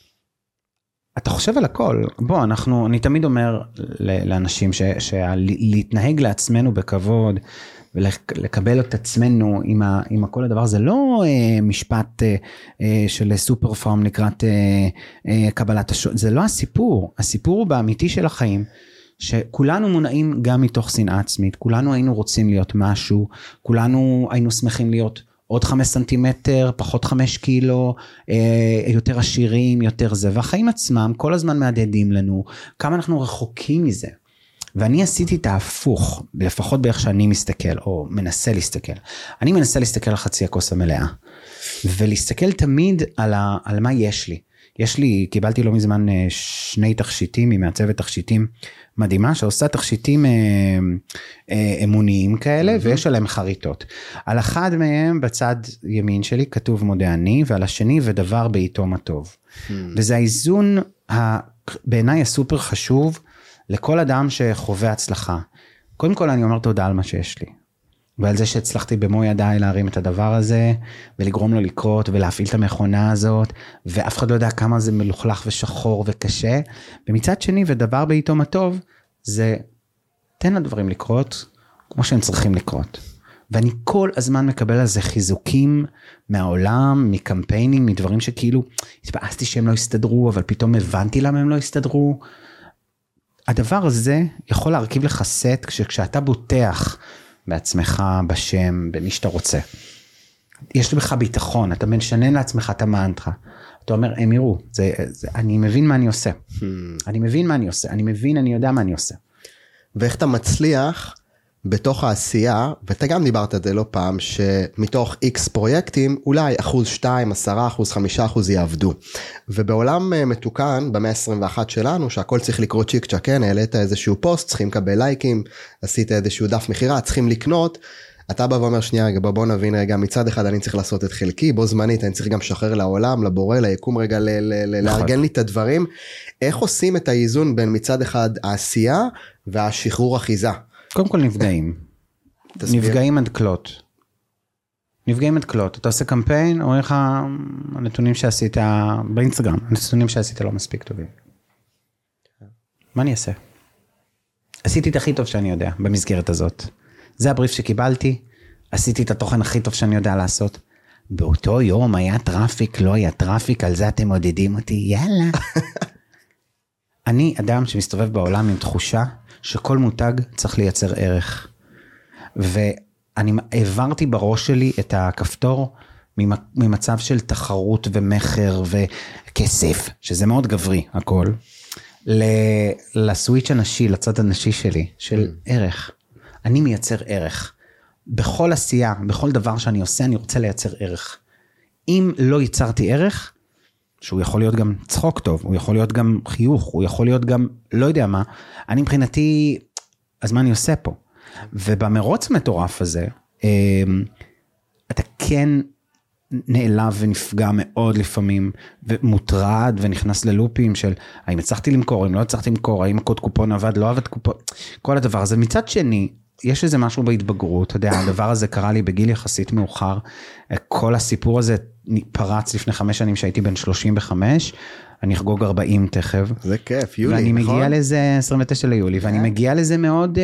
S1: אתה חושב על הכל, בוא, אנחנו, אני תמיד אומר לאנשים שלהתנהג לעצמנו בכבוד, ולקבל את עצמנו עם, ה, עם הכל הדבר, זה לא אה, משפט אה, אה, של סופר פארם לקראת אה, אה, קבלת השעות, זה לא הסיפור, הסיפור הוא באמיתי של החיים, שכולנו מונעים גם מתוך שנאה עצמית, כולנו היינו רוצים להיות משהו, כולנו היינו שמחים להיות עוד חמש סנטימטר, פחות חמש קילו, אה, יותר עשירים, יותר זה, והחיים עצמם כל הזמן מהדהדים לנו, כמה אנחנו רחוקים מזה. ואני עשיתי את ההפוך, לפחות באיך שאני מסתכל, או מנסה להסתכל. אני מנסה להסתכל על חצי הכוס המלאה, ולהסתכל תמיד על, ה, על מה יש לי. יש לי, קיבלתי לא מזמן שני תכשיטים, היא מעצבת תכשיטים מדהימה, שעושה תכשיטים אה, אה, אמוניים כאלה, mm-hmm. ויש עליהם חריטות. על אחד מהם בצד ימין שלי כתוב מודה אני, ועל השני ודבר בעיתו מה טוב. Mm-hmm. וזה האיזון, ה, בעיניי הסופר חשוב, לכל אדם שחווה הצלחה. קודם כל אני אומר תודה על מה שיש לי. ועל זה שהצלחתי במו ידיי להרים את הדבר הזה, ולגרום לו לקרות, ולהפעיל את המכונה הזאת, ואף אחד לא יודע כמה זה מלוכלך ושחור וקשה. ומצד שני, ודבר בעיתו מה טוב, זה תן לדברים לקרות, כמו שהם צריכים לקרות. ואני כל הזמן מקבל על זה חיזוקים מהעולם, מקמפיינים, מדברים שכאילו, התבאסתי שהם לא הסתדרו, אבל פתאום הבנתי למה הם לא הסתדרו. הדבר הזה יכול להרכיב לך סט, כשאתה בוטח בעצמך, בשם, במי שאתה רוצה. יש לך ביטחון, אתה משנן לעצמך את המנטרה. אתה אומר, הם יראו, זה, זה, אני מבין מה אני עושה. Hmm. אני מבין מה אני עושה, אני מבין, אני יודע מה אני עושה.
S2: ואיך אתה מצליח בתוך העשייה, ואתה גם דיברת את זה לא פעם, שמתוך איקס פרויקטים, אולי אחוז שתיים, עשרה אחוז, חמישה אחוז יעבדו. ובעולם מתוקן, במאה ה-עשרים ואחת שלנו, שהכל צריך לקרות צ'יק צ'ק, כן, העלית איזשהו פוסט, צריכים לקבל לייקים, עשית איזשהו דף מחירה, צריכים לקנות, אתה בא ואומר, שנייה רגע, בוא נבין רגע, מצד אחד אני צריך לעשות את חלקי, בו זמנית, אני צריך גם לשחרר לעולם, לבורא, ליקום רגע, ל- ל- לארגן לי את הדברים. איך עושים את האיזון בין מצד אחד העשייה, והשחרור אחיזה?
S1: קודם כל נפגעים. נפגעים עד כלות. נפגעים עד כלות. אתה עושה קמפיין, או איך הנתונים שעשית באינסטגרם, הנתונים שעשית לא מספיק טובים. מה אני אעשה? עשיתי את הכי טוב שאני יודע, במסגרת הזאת. זה הבריף שקיבלתי, עשיתי את התוכן הכי טוב שאני יודע לעשות. באותו יום היה טראפיק, לא היה טראפיק, על זה אתם מודדים אותי, יאללה. אני אדם שמסתובב בעולם עם תחושה, שכל מותג צריך לייצר ערך. ואני העברתי בראש שלי את הכפתור, ממצב של תחרות ומחר וכסף, שזה מאוד גברי, הכל, לסוויץ' הנשי, לצד הנשי שלי, של ערך. אני מייצר ערך. בכל עשייה, בכל דבר שאני עושה, אני רוצה לייצר ערך. אם לא ייצרתי ערך, שהוא יכול להיות גם צחוק טוב, הוא יכול להיות גם חיוך, הוא יכול להיות גם לא יודע מה, אני מבחינתי, אז מה אני עושה פה? ובמרוץ המטורף הזה, אתה כן נעלב ונפגע מאוד לפעמים, ומוטרד ונכנס ללופים של, האם הצלחתי למכור, האם לא הצלחתי למכור, האם הקוד קופון עבד, לא עבד קופון, כל הדבר הזה. מצד שני, יש איזה משהו בהתבגרות, אתה יודע, הדבר הזה קרה לי בגיל יחסית מאוחר, כל הסיפור הזה פרץ לפני חמש שנים שהייתי בן שלושים וחמש, אני אחגוג ארבעים תכף.
S2: זה כיף, יולי,
S1: ואני
S2: נכון?
S1: מגיע לזה עשרים ותשעה ליולי, ואני מגיע לזה מאוד,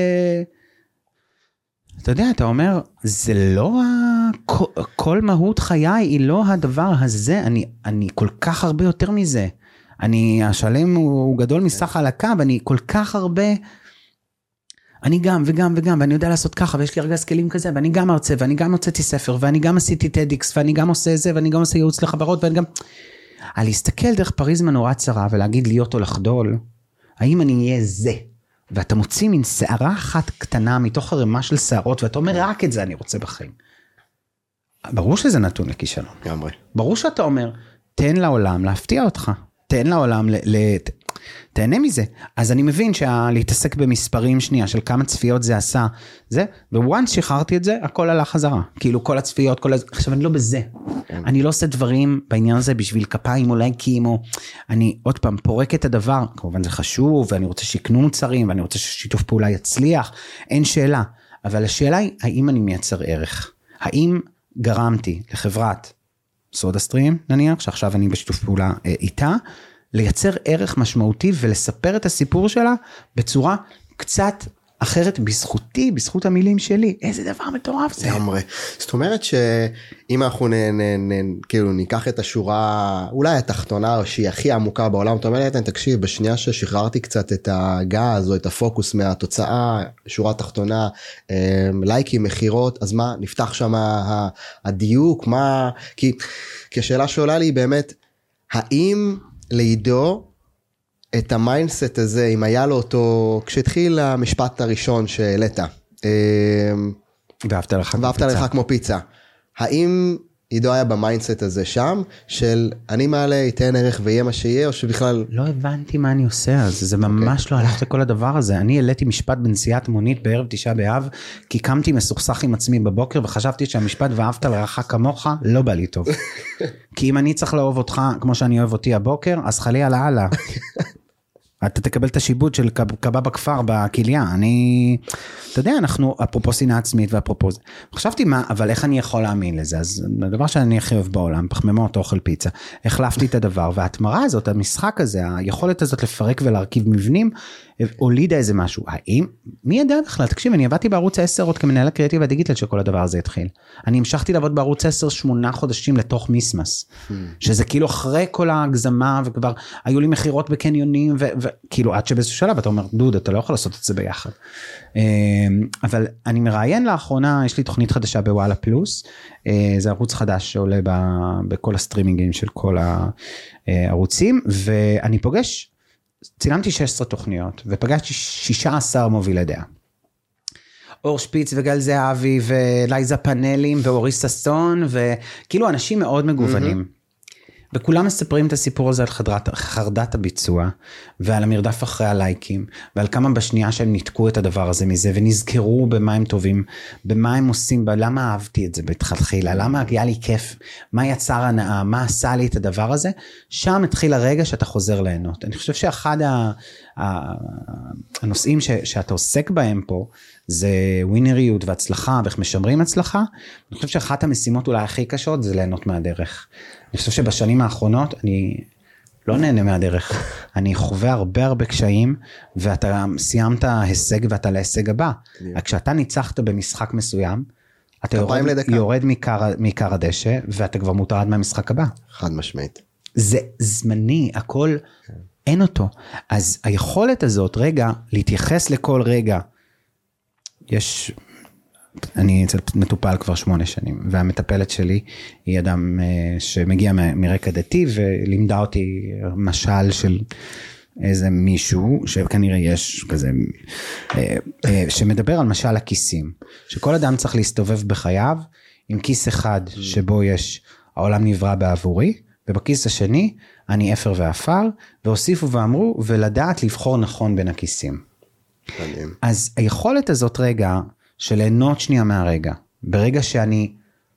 S1: אתה יודע, אתה אומר, זה לא, כל מהות חיי היא לא הדבר הזה, אני, אני כל כך הרבה יותר מזה, אני, השלם הוא גדול מסך על הקו, אני כל כך הרבה, אני גם וגם וגם, ואני יודע לעשות ככה, ויש לי ארגז כלים כזה, ואני גם ארצה, ואני גם הוצאתי ספר, ואני גם עשיתי טדיקס, ואני גם עושה זה, ואני גם עושה ייעוץ לחברות, ואני גם, על להסתכל דרך פריזמה נורא צרה, ולהגיד להיות או לחדול, האם אני אהיה זה? ואתה מוציא מן שערה אחת קטנה, מתוך הרמה של שערות, ואתה אומר, רק את זה אני רוצה בחיים. ברור שזה נתון לכישלון.
S2: גמרי.
S1: ברור שאתה אומר, תן לעולם להפתיע אותך. תן לעולם, ל, ל, תהנה מזה. אז אני מבין שלהתעסק במספרים שנייה, של כמה צפיות זה עשה, זה, וואנס שחררתי את זה, הכל עלה חזרה. כאילו כל הצפיות, כל הזה, עכשיו אני לא בזה. אני לא עושה דברים בעניין הזה בשביל כפיים או לייקים, או אני עוד פעם פורק את הדבר, כמובן זה חשוב, ואני רוצה שיקנו מוצרים, ואני רוצה ששיתוף פעולה יצליח, אין שאלה. אבל השאלה היא, האם אני מייצר ערך? האם גרמתי לחברת סודה סטרים, נניח, שעכשיו אני בשיתוף פעולה אה, איתה, לייצר ערך משמעותי ולספר את הסיפור שלה בצורה קצת אחרת בזכותי, בזכות המילים שלי. איזה דבר מטורף זה.
S2: גמרי. זאת אומרת שאם אנחנו נ, נ, נ, כאילו ניקח את השורה, אולי התחתונה שהיא הכי עמוקה בעולם, אתה אומר לי, תקשיב, בשנייה ששחררתי קצת את הגז או את הפוקוס מהתוצאה, שורה תחתונה, לייקים, מחירות, אז מה, נפתח שם הדיוק, מה, כי, כי השאלה שעולה לי באמת, האם לעידו, את המיינדסט הזה, אם היה לו אותו, כשהתחיל המשפט הראשון שהעלית,
S1: ואהבת לך כמו
S2: ואהבת לך כמו פיצה, האם עידו היה במיינדסט הזה שם, של אני מעלה, ייתן ערך ויהיה מה שיהיה, או שבכלל...
S1: לא הבנתי מה אני עושה, אז זה ממש לא הלך לכל הדבר הזה. אני העליתי משפט בנסיעת מונית בערב תשעה באב, כי קמתי מסוכסך עם עצמי בבוקר, וחשבתי שהמשפט ואהבת לרעך כמוך, לא בא לי טוב. כי אם אני צריך לאהוב אותך, כמו שאני אוהב אותי הבוקר, אז חלי על העלה. אתה תקבל את השיבוד של קבע בכפר בקליה. אני, אתה יודע, אנחנו, אפרופו שנאה עצמית ואפרופו, חשבתי מה, אבל איך אני יכול להאמין לזה? אז הדבר שאני הכי אוהב בעולם, פחמימות, אוכל פיצה, החלפתי את הדבר, וההתמרה הזאת, המשחק הזה, היכולת הזאת לפרק ולהרכיב מבנים, הולידה איזה משהו. האם, מי ידע בכלל? תקשיב, אני עבדתי בערוץ עשר עוד כמנהל הקריאטיב והדיגיטל שכל הדבר הזה התחיל. אני המשכתי לעבוד בערוץ עשר שמונה חודשים לתוך מיסמס, שזה כאילו אחרי כל ההגזמה, וכבר היו לי מחירות בקניונים, וכאילו עד שבאיזשהו שלב אתה אומר, דוד, אתה לא יכול לעשות את זה ביחד. אבל אני מראיין לאחרונה, יש לי תוכנית חדשה בוואלה פלוס, זה ערוץ חדש שעולה בכל הסטרימינגים של כל הערוצים, ואני פוגש, צילמתי שש עשרה תוכניות, ופגשתי שישה עשר מובילי דעה. אור שפיץ וגל זהבי, ולייזה פאנלים, ואוריס ססון, וכאילו אנשים מאוד מגוונים. וכולם מספרים את הסיפור הזה על חדרת, חרדת הביצוע, ועל המרדף אחרי הלייקים, ועל כמה בשנייה שהם ניתקו את הדבר הזה מזה, ונזכרו במה הם טובים, במה הם עושים, למה אהבתי את זה בתחילה, למה היה לי כיף, מה יצר הנאה, מה עשה לי את הדבר הזה, שם התחיל הרגע שאתה חוזר ליהנות. אני חושב שאחד ה, ה, הנושאים ש, שאתה עוסק בהם פה, זה ווינריות והצלחה, ואיך משמרים הצלחה. אני חושב שאחת המשימות אולי הכי קשות, זה ליהנות מהדרך. אני חושב שבשנים האחרונות, אני לא נהנה מהדרך. אני חווה הרבה הרבה קשיים, ואתה סיימת הישג, ואתה להישג הבא. כשאתה ניצחת במשחק מסוים, אתה יורד, יורד מעיקר הדשא, ואתה כבר מוטרד מהמשחק הבא.
S2: חד משמעית.
S1: זה זמני, הכל, אין אותו. אז היכולת הזאת, רגע, להתייחס לכל רגע, יש, אני מטופל כבר שמונה שנים, והמטפלת שלי היא אדם שמגיע מרקע דתי, ולימדה אותי משל של איזה מישהו, שכנראה יש כזה, שמדבר על משל הכיסים, שכל אדם צריך להסתובב בחייו, עם כיס אחד שבו יש, העולם נברא בעבורי, ובכיס השני, אני אפר ואפר, והוסיפו ואמרו, ולדעת לבחור נכון בין הכיסים. אז היכולת הזאת רגע, של ליהנות שנייה מהרגע, ברגע שאני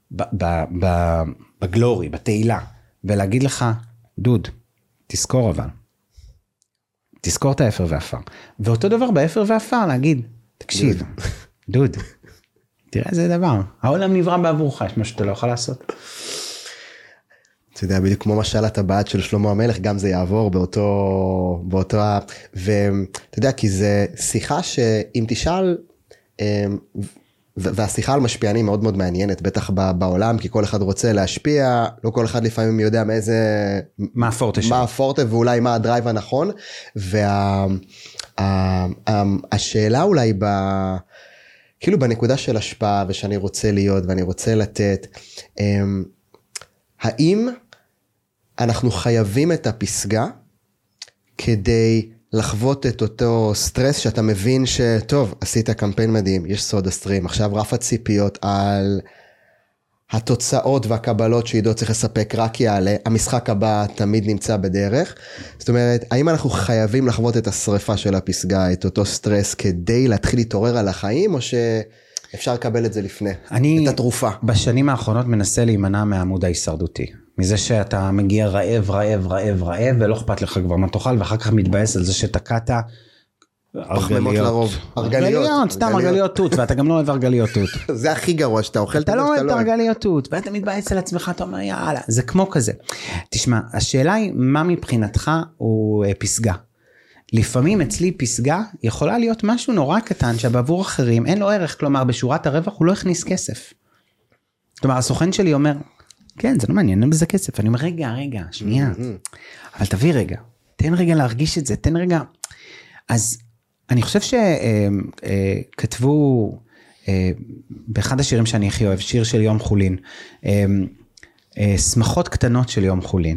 S1: בגלורי, בתהילה, ולהגיד לך, דוד, תזכור אבל, תזכור את האפר ואפר, ואותו דבר באפר ואפר, להגיד, תקשיב, דוד, תראה איזה דבר, העולם נברא בעבורך, יש מה שאתה לא יכול לעשות.
S2: אתה יודע, בדיוק כמו משל הטבעת של שלמה המלך, גם זה יעבור באותו, באותו, ואתה יודע, כי זה שיחה שאם תשאל, והשיחה על משפיענים מאוד מאוד מעניינת, בטח בעולם, כי כל אחד רוצה להשפיע, לא כל אחד לפעמים יודע מאיזה,
S1: מה הפורטה שלו.
S2: מה הפורטה, ואולי מה הדרייב הנכון, והשאלה אולי ב... כאילו בנקודה של השפעה, ושאני רוצה להיות, ואני רוצה לתת, האם אנחנו חייבים את הפסגה, כדי לחוות את אותו סטרס, שאתה מבין שטוב, עשית קמפיין מדהים, יש סודה סטרים, עכשיו רף הציפיות על התוצאות והקבלות שעידו צריך לספק רק יעלה, המשחק הבא תמיד נמצא בדרך. זאת אומרת, האם אנחנו חייבים לחוות את השריפה של הפסגה, את אותו סטרס, כדי להתחיל להתעורר על החיים, או שאפשר לקבל את זה לפני,
S1: אני,
S2: את התרופה?
S1: בשנים האחרונות מנסה להימנע מהעמוד ההישרדותי. מזה שאתה מגיע רעב, רעב, רעב, רעב, ולא אכפת לך כבר מה תאכל, ואחר כך מתבאס על זה שתקעת
S2: פחמימות לרוב.
S1: ארגליות, סתם ארגליות תות, ואתה גם לא אוהב ארגליות תות.
S2: זה הכי גרוע שאתה אוכל.
S1: אתה לא אוהב ארגליות תות, ואתה מתבאס על עצמך, אתה אומר יאללה, זה כמו כזה. תשמע, השאלה היא מה מבחינתך הוא פסגה. לפעמים אצלי פסגה יכולה להיות משהו נורא קטן, שבעבור אחרים אין לו ערך, כלומר בשורת הרווח הוא לא הכניס כסף. כלומר הסוכן שלי אומר, כן זה לא מעניין, אין בזה כסף. אני אומר רגע, רגע, שנייה, אבל תביא רגע, תן רגע להרגיש את זה, תן רגע. אז אני חושב שכתבו באחד השירים שאני הכי אוהב, שיר של יום חולין, שמחות קטנות של יום חולין.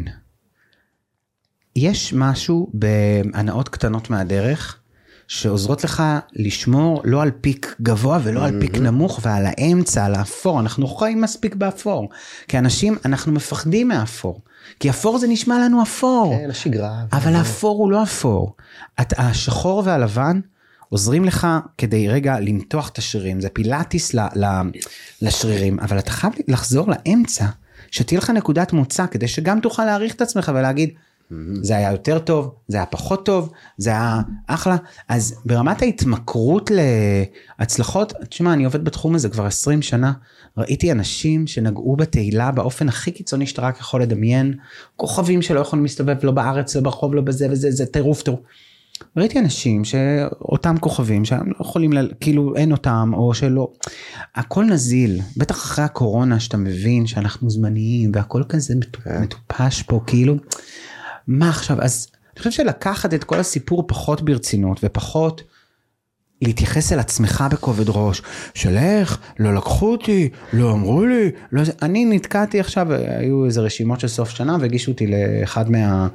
S1: יש משהו בהנאות קטנות מהדרך, שעוזרות לך לשמור לא על פיק גבוה ולא על פיק נמוך, ועל האמצע, על האפור. אנחנו חיים מספיק באפור. כי אנשים, אנחנו מפחדים מהאפור. כי אפור זה נשמע לנו אפור.
S2: כן, השגרה.
S1: אבל האפור הוא לא אפור. השחור והלבן עוזרים לך כדי רגע למתוח את השרירים. זה פילאטיס לשרירים. אבל אתה חייב לחזור לאמצע, שתהיה לך נקודת מוצא, כדי שגם תוכל להעריך את עצמך ולהגיד, זה היה יותר טוב, זה היה פחות טוב, זה היה אחלה. אז ברמת ההתמכרות להצלחות, תשמע, אני עובד בתחום הזה כבר עשרים שנה, ראיתי אנשים שנגעו בתהילה באופן הכי קיצוני שאתה רק יכול לדמיין, כוכבים שלא יכולים להסתובב, לא בארץ, לא ברחוב, לא בזה וזה, זה טירוף, טירוף. ראיתי אנשים שאותם כוכבים, שהם לא יכולים, כאילו אין אותם, או שלא, הכל נזיל, בטח אחרי הקורונה, שאתה מבין שאנחנו זמניים, והכל כזה מטופש פה, כאילו, מה עכשיו? אז אני חושב שלקחת את כל הסיפור פחות ברצינות, ופחות להתייחס אל עצמך בכובד ראש, של איך, לא לקחו אותי, לא אמרו לי, לא זה, אני נתקעתי עכשיו, היו איזה רשימות של סוף שנה, והגישו אותי לאחד מה,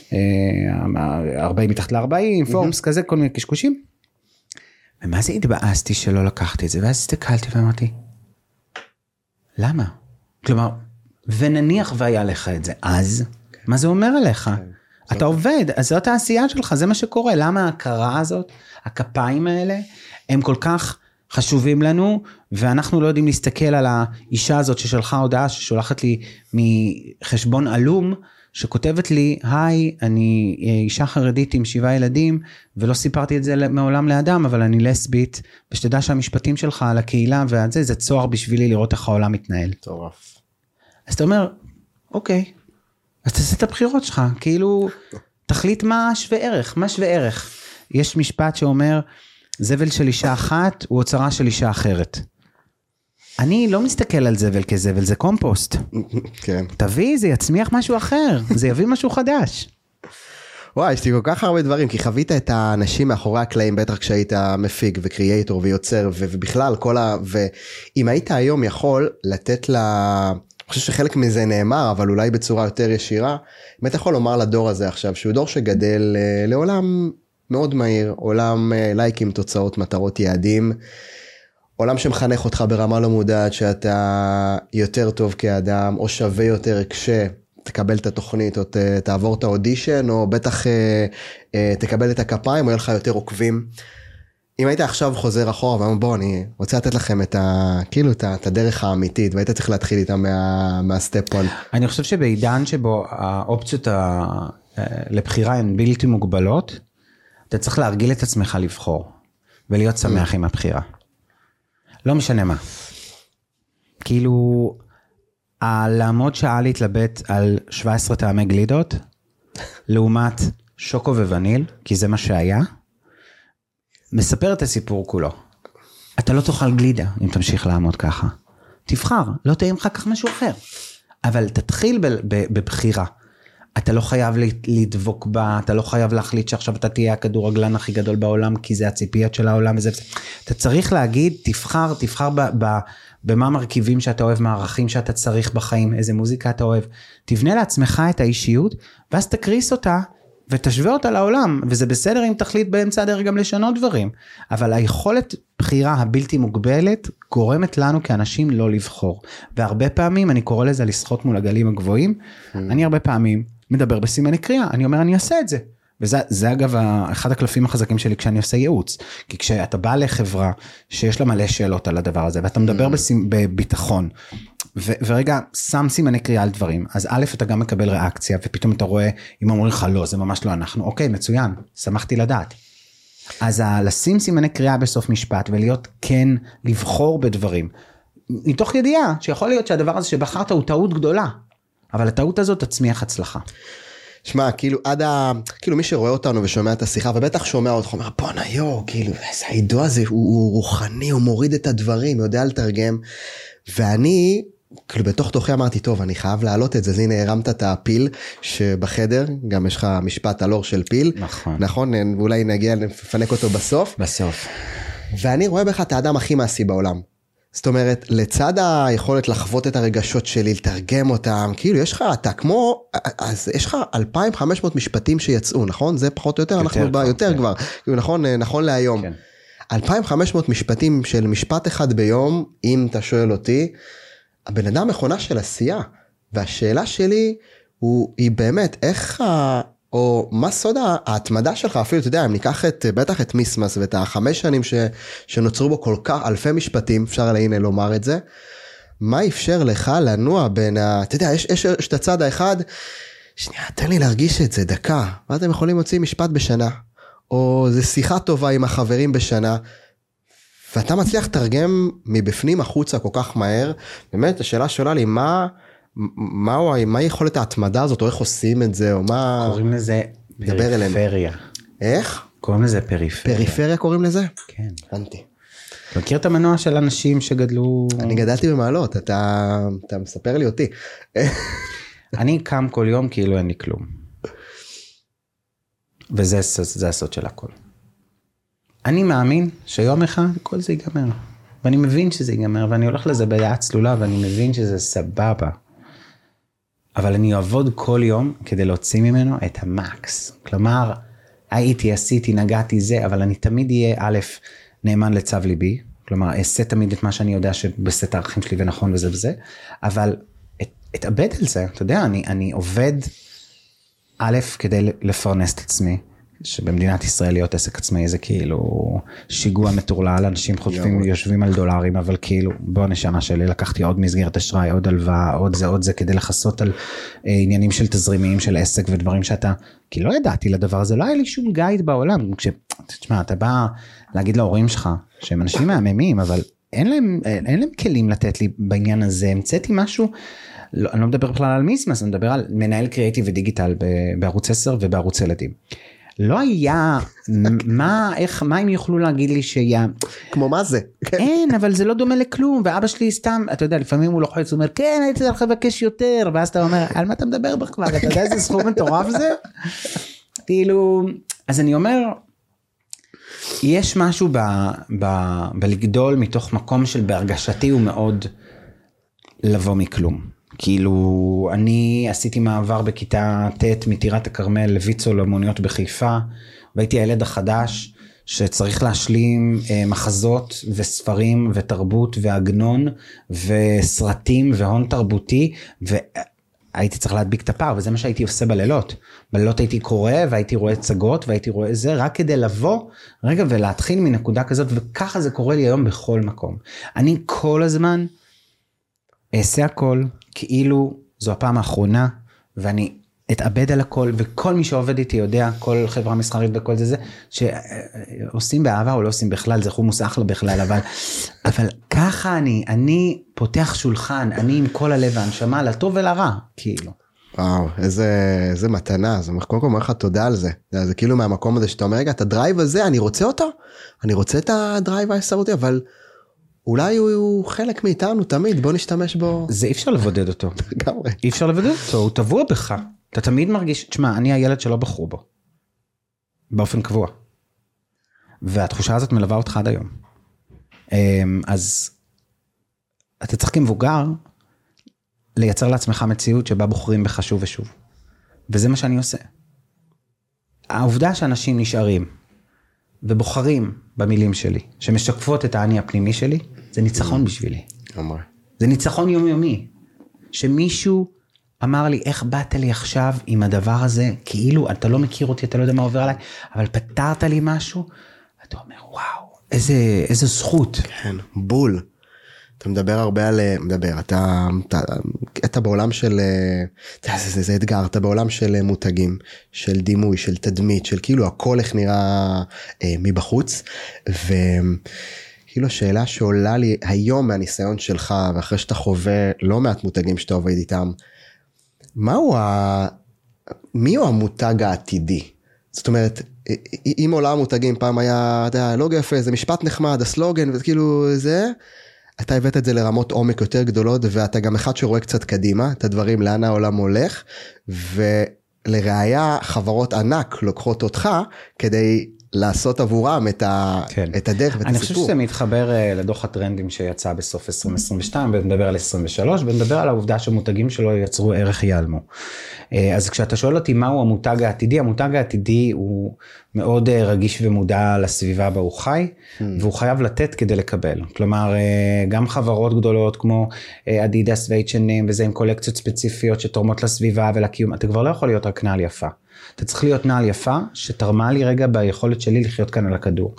S1: ארבעים מתחת ל-ארבעים, פורבס כזה, כל מיני קשקושים, ומה זה התבאסתי שלא לקחתי את זה, ואז הסתכלתי ואמרתי, למה? כלומר, ונניח והיה לך את זה, אז מה זה אומר עליך? אתה עובד, אז זאת העשייה שלך, זה מה שקורה. למה ההכרה הזאת, הכפיים האלה, הם כל כך חשובים לנו, ואנחנו לא יודעים להסתכל על האישה הזאת ששלחה הודעה, ששולחת לי מחשבון אלום, שכותבת לי, היי, אני אישה חרדית עם שבעה ילדים, ולא סיפרתי את זה מעולם לאדם, אבל אני לסבית, ושתדע שהמשפטים שלך על הקהילה, וזה, זה צוהר בשבילי לראות איך העולם מתנהל.
S2: טורף.
S1: אז אתה אומר, אוקיי, אז תעשה את הבחירות שלך, כאילו, תחליט מה שווה ערך, מה שווה ערך. יש משפט שאומר, זבל של אישה אחת, הוא הוצרה של אישה אחרת. אני לא מסתכל על זבל כזבל, זה קומפוסט.
S2: כן.
S1: תביא, זה יצמיח משהו אחר, זה יביא משהו חדש.
S2: וואי, יש לי כל כך הרבה דברים, כי חווית את האנשים מאחורי הקלעים, בטח כשהיית מפיק וקריאטור ויוצר, ובכלל, כל ה... ואם היית היום יכול לתת לה... אני חושב שחלק מזה נאמר, אבל אולי בצורה יותר ישירה, אם אתה יכול לומר לדור הזה עכשיו, שהוא דור שגדל לעולם מאוד מהיר, עולם לייקים, תוצאות, מטרות, יעדים, עולם שמחנך אותך ברמה לא מודעת, שאתה יותר טוב כאדם, או שווה יותר כשתקבל את התוכנית, או תעבור את האודישן, או בטח תקבל את הכפיים, או יהיה לך יותר עוקבים. אם היית עכשיו חוזר אחורה, ואומר בוא, אני רוצה לתת לכם את ה, כאילו את הדרך האמיתית, והיית צריך להתחיל איתה מה, מהסטפ-און.
S1: אני חושב שבעידן שבו האופציות ה... לבחירה הן בלתי מוגבלות, אתה צריך להרגיל את עצמך לבחור, ולהיות שמח עם הבחירה. לא משנה מה. כאילו, לעמוד שעה להתלבט על שבע עשרה טעמי גלידות, לעומת שוקו ווניל, כי זה מה שהיה, מספר את הסיפור כולו. אתה לא תאכל גלידה אם תמשיך לעמוד ככה. תבחר, לא תהיה לך כך משהו אחר. אבל תתחיל בבחירה. אתה לא חייב לדבוק בה, אתה לא חייב להחליט שעכשיו אתה תהיה הכדורגלן הכי גדול בעולם, כי זה הציפיות של העולם וזה. אתה צריך להגיד, תבחר, תבחר ב, ב, במה מרכיבים שאתה אוהב, מה הערכים שאתה צריך בחיים, איזה מוזיקה אתה אוהב. תבנה לעצמך את האישיות, ואז תקריס אותה ותשווה אותה לעולם, וזה בסדר אם תחליט באמצע הדרך גם לשנות דברים, אבל היכולת בחירה הבלתי מוגבלת, גורמת לנו כאנשים לא לבחור, והרבה פעמים אני קורא לזה לשחות מול הגלים הגבוהים, אני הרבה פעמים מדבר בסימני קריאה, אני אומר אני אעשה את זה, וזה זה אגב אחד הקלפים החזקים שלי כשאני עושה ייעוץ, כי כשאתה בא לחברה שיש לה מלא שאלות על הדבר הזה, ואתה מדבר בסימ, בביטחון, ו- ורגע שם סימני קריאה על דברים, אז א' אתה גם מקבל ריאקציה, ופתאום אתה רואה, אם אומרים לך לא, זה ממש לא אנחנו, אוקיי, מצוין, שמחתי לדעת. אז לשים סימני קריאה בסוף משפט, ולהיות כן, לבחור בדברים, מתוך ידיעה, שיכול להיות שהדבר הזה שבחרת הוא טעות גדולה, אבל הטעות הזאת תצמיח הצלחה.
S2: שמע, כאילו, עד ה... כאילו, מי שרואה אותנו ושומע את השיחה, ובטח שומע אותך, אומר, בוא נאיו, כאילו, איזה העידו הזה, הוא, הוא רוחני, הוא מוריד את הדברים, יודע לתרגם, ואני, כאילו, בתוך תוכי אמרתי, טוב, אני חייב להעלות את זה, אז הנה, הרמת את הפיל שבחדר, גם יש לך משפט על אור של פיל,
S1: נכון.
S2: נכון, ואולי נגיע לפנק אותו בסוף.
S1: בסוף.
S2: ואני רואה בך את האדם הכי מעשי בעולם. זאת אומרת, לצד היכולת לחוות את הרגשות שלי, לתרגם אותם, כאילו יש לך, אתה כמו, אז יש לך אלפיים וחמש מאות משפטים שיצאו, נכון? זה פחות או יותר,
S1: יותר
S2: אנחנו
S1: כבר,
S2: יותר
S1: כן.
S2: כבר, נכון, נכון להיום.
S1: כן.
S2: אלפיים וחמש מאות משפטים של משפט אחד ביום, אם אתה שואל אותי, הבן אדם מכונה של עשייה, והשאלה שלי הוא, היא באמת, איך ה... או מה סוד ההתמדה שלך, אפילו אתה יודע, אם ניקח את, בטח את מיסמס ואת החמש שנים ש, שנוצרו בו כל כך אלפי משפטים, אפשר להנה לומר את זה, מה אפשר לך לנוע בין, ה, אתה יודע, יש, יש, יש את הצד האחד, שנייה, תן לי להרגיש את זה, דקה, ואז אתם יכולים להוציא משפט בשנה, או זה שיחה טובה עם החברים בשנה, ואתה מצליח לתרגם מבפנים החוצה כל כך מהר, באמת השאלה שעולה לי, מה... מה, מה יכולת ההתמדה הזאת, או איך עושים את זה, או מה...
S1: קוראים לזה פריפריה.
S2: איך?
S1: קוראים לזה פריפריה.
S2: פריפריה קוראים לזה?
S1: כן.
S2: הבנתי.
S1: אתה מכיר את המנוע של אנשים שגדלו...
S2: אני גדלתי במעלות, אתה, אתה מספר לי אותי.
S1: אני קם כל יום כאילו אין לי כלום. וזה זה הסוד של הכל. אני מאמין שיום אחד כל זה ייגמר. ואני מבין שזה ייגמר, ואני הולך לזה ביד צלולה, ואני מבין שזה סבבה. אבל אני אעבוד כל יום כדי להוציא ממנו את המקס. כלומר, הייתי, עשיתי, נגעתי זה, אבל אני תמיד אהיה א', נאמן לצו ליבי, כלומר, אעשה תמיד את מה שאני יודע שבסט הערכים שלי ונכון וזה וזה, אבל את, אתאבד על זה, אתה יודע, אני, אני עובד א', כדי לפרנס את עצמי, שבמדינת ישראל להיות עסק עצמאי זה כאילו שיגוע מטורלל, אנשים חושבים, יושבים על דולרים, אבל כאילו בוא נשמה שלי, לקחתי עוד מסגרת אשראי, עוד הלוואה, עוד זה, עוד זה, כדי לחסות על אה, עניינים של תזרימיים של עסק ודברים שאתה, כי לא ידעתי לדבר הזה, לא היה לי שום גייד בעולם, כש, תשמע, אתה בא להגיד להורים שלך, שהם אנשים מהממים, אבל אין להם, אין להם כלים לתת לי בעניין הזה, המצאתי משהו, לא, אני לא מדבר בכלל על מיסמס, אני מדבר על מנהל קריאיטיב ודיגיטל בערוץ עשר ובערוץ ילדים. לא היה, מה, איך, מה הם יוכלו להגיד לי שהיה?
S2: כמו מה זה?
S1: אין, אבל זה לא דומה לכלום, ואבא שלי סתם, אתה יודע, לפעמים הוא לוחץ, הוא אומר, כן, הייתי צריך לבקש יותר, ואז אתה אומר, על מה אתה מדבר בכלל? אתה יודע איזה סכום מטורף זה? כאילו, אז אני אומר, יש משהו ב, ב, בלגדול מתוך מקום של בהרגשתי הוא מאוד לבוא מכלום. כאילו, אני עשיתי מעבר בכיתה ט' מטירת הכרמל לויצו למוניות בחיפה, והייתי הילד החדש שצריך להשלים מחזות וספרים ותרבות ועגנון וסרטים והון תרבותי, והייתי צריך להדביק את הפער, וזה מה שהייתי עושה בלילות. בלילות הייתי קורא והייתי רואה צגות והייתי רואה זה, רק כדי לבוא רגע ולהתחיל מנקודה כזאת, וככה זה קורה לי היום בכל מקום. אני כל הזמן אעשה הכל, כאילו זו הפעם האחרונה, ואני אתאבד על הכל, וכל מי שעובד איתי יודע, כל חברה מסחרית וכל זה, זה, שעושים באהבה או לא עושים בכלל, זה חומוס אחלה בכלל, אבל, אבל ככה אני, אני פותח שולחן, אני עם כל הלב והנשמה, לטוב ולרע, כאילו.
S2: וואו, איזה, איזה מתנה, אז קודם כל אומר לך תודה על זה, זה, זה כאילו מהמקום הזה שאתה אומר, רגע, את הדרייב הזה, אני רוצה אותו, אני רוצה את הדרייב הישרותי, אבל אולי הוא חלק מאיתנו תמיד, בוא נשתמש בו.
S1: זה אי אפשר לבודד אותו.
S2: לגמרי.
S1: אי אפשר לבודד אותו, הוא טבוע בך. אתה תמיד מרגיש, תשמע, אני הילד שלא בחרו בו. באופן קבוע. והתחושה הזאת מלווה אותך עד היום. אז אתה צריך כמבוגר לייצר לעצמך מציאות שבה בוחרים בך שוב ושוב. וזה מה שאני עושה. העובדה שאנשים נשארים ובוחרים במילים שלי, שמשקפות את העני הפנימי שלי, זה ניצחון בשבילי. זה ניצחון יומיומי. שמישהו אמר לי, איך באת לי עכשיו עם הדבר הזה, כאילו אתה לא מכיר אותי, אתה לא יודע מה עובר עליי, אבל פתרת לי משהו, אתה אומר, וואו, איזה, איזה זכות.
S2: כן, בול. אתה מדבר הרבה על, מדבר, אתה, אתה, אתה בעולם של, זה, זה, זה אתגר, אתה בעולם של מותגים, של דימוי, של תדמית, של כאילו הכל איך נראה אה, מבחוץ, וכאילו השאלה שעולה לי היום מהניסיון שלך, ואחרי שאתה חווה לא מעט מותגים שאתה עובד איתם, מהו ה... מי הוא המותג העתידי? זאת אומרת, אם עולם מותגים פעם היה, אתה יודע, לוגו יפה, זה משפט נחמד, הסלוגן, וכאילו זה, אתה הבאת את זה לרמות עומק יותר גדולות, ואתה גם אחד שרואה קצת קדימה, את הדברים לאן העולם הולך, ולראיה חברות ענק לוקחות אותך, כדי לעשות עבורם את, ה... כן. את הדרך ואת
S1: אני
S2: הסיפור.
S1: חושב שזה מתחבר לדוח הטרנדים שיצא בסוף עשרים עשרים ושתיים, ונדבר על עשרים ושלוש, ונדבר על העובדה שמותגים שלו יצרו ערך ייעלמו. אז כשאתה שואל אותי מהו המותג העתידי, המותג העתידי הוא מאוד רגיש ומודע לסביבה בה הוא חי, והוא חייב לתת כדי לקבל. כלומר, גם חברות גדולות כמו אדידס ואייץ' אנד אם, וזה עם קולקציות ספציפיות שתורמות לסביבה ולקיום, אתה כבר לא יכול להיות רק נעל יפה. אתה צריך להיות נעל יפה, שתרמה לי רגע ביכולת שלי לחיות כאן על הכדור.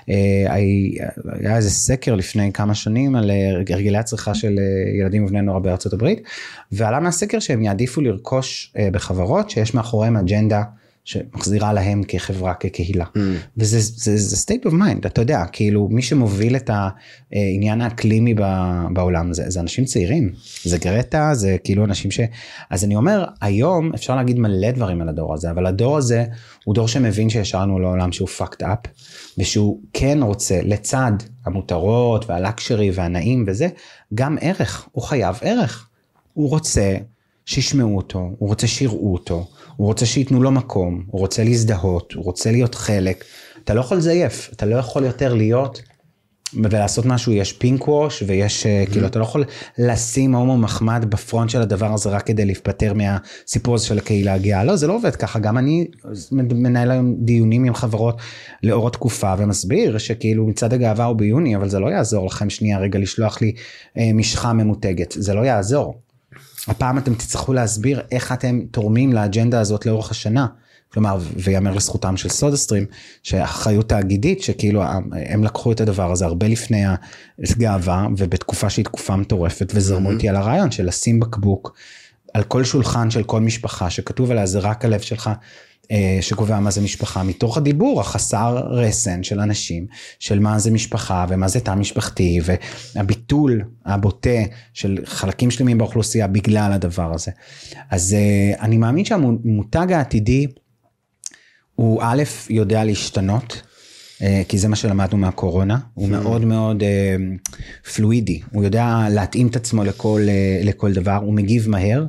S1: היה איזה סקר לפני כמה שנים על הרגלי הצריכה של ילדים ובני נוער בארצות הברית, ועלה מהסקר שהם יעדיפו לרכוש בחברות שיש מאחוריהם אג'נדה שמחזירה להם כחברה, כקהילה. Mm. וזה זה, זה state of mind, אתה יודע, כאילו מי שמוביל את העניין האקלימי בעולם, זה, זה אנשים צעירים, זה גרטה, זה כאילו אנשים ש... אז אני אומר, היום אפשר להגיד מלא דברים על הדור הזה, אבל הדור הזה הוא דור שמבין שישרנו לעולם שהוא fucked up, ושהוא כן רוצה לצד המותרות והלקשרי והנעים וזה, גם ערך, הוא חייב ערך. הוא רוצה שישמעו אותו, הוא רוצה שיראו אותו, הוא רוצה שיתנו לו מקום, הוא רוצה להזדהות, הוא רוצה להיות חלק. אתה לא יכול לזייף, אתה לא יכול יותר להיות ולעשות משהו, יש פינק ווש ויש, mm-hmm. כאילו, אתה לא יכול לשים הומו מחמד בפרונט של הדבר הזה רק כדי להיפטר מהסיפור הזה של הקהילה הגאה. לא, זה לא עובד ככה. גם אני מנהל היום דיונים עם חברות לאור התקופה ומסביר שכאילו מצד הגאווה הוא ביוני, אבל זה לא יעזור לכם שנייה רגע לשלוח לי אה, משחה ממותגת. זה לא יעזור. הפעם אתם תצטרכו להסביר איך אתם תורמים לאג'נדה הזאת לאורך השנה, כלומר, ויאמר לזכותם של סודסטרים, שהאחריות תאגידית, שכאילו הם לקחו את הדבר הזה הרבה לפני הגאווה, ובתקופה שהיא תקופה מטורפת, וזרמו אותי על הרעיון של לשים בקבוק, על כל שולחן של כל משפחה, שכתוב עליה, זה רק הלב שלך, שקובע מה זה משפחה, מתוך הדיבור החסר רסן של אנשים, של מה זה משפחה ומה זה תא משפחתי, והביטול הבוטה של חלקים שלמים באוכלוסייה בגלל הדבר הזה. אז אני מאמין שהמותג העתידי הוא א' יודע להשתנות, כי זה מה שלמדנו מהקורונה, הוא מאוד מאוד פלואידי, הוא יודע להתאים את עצמו לכל, לכל דבר, הוא מגיב מהר,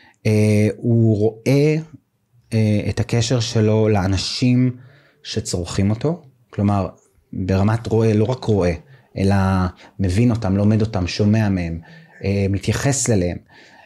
S1: הוא רואה את הקשר שלו לאנשים שצורכים אותו, כלומר, ברמת רואה, לא רק רואה, אלא מבין אותם, לומד אותם, שומע מהם, מתייחס אליהם,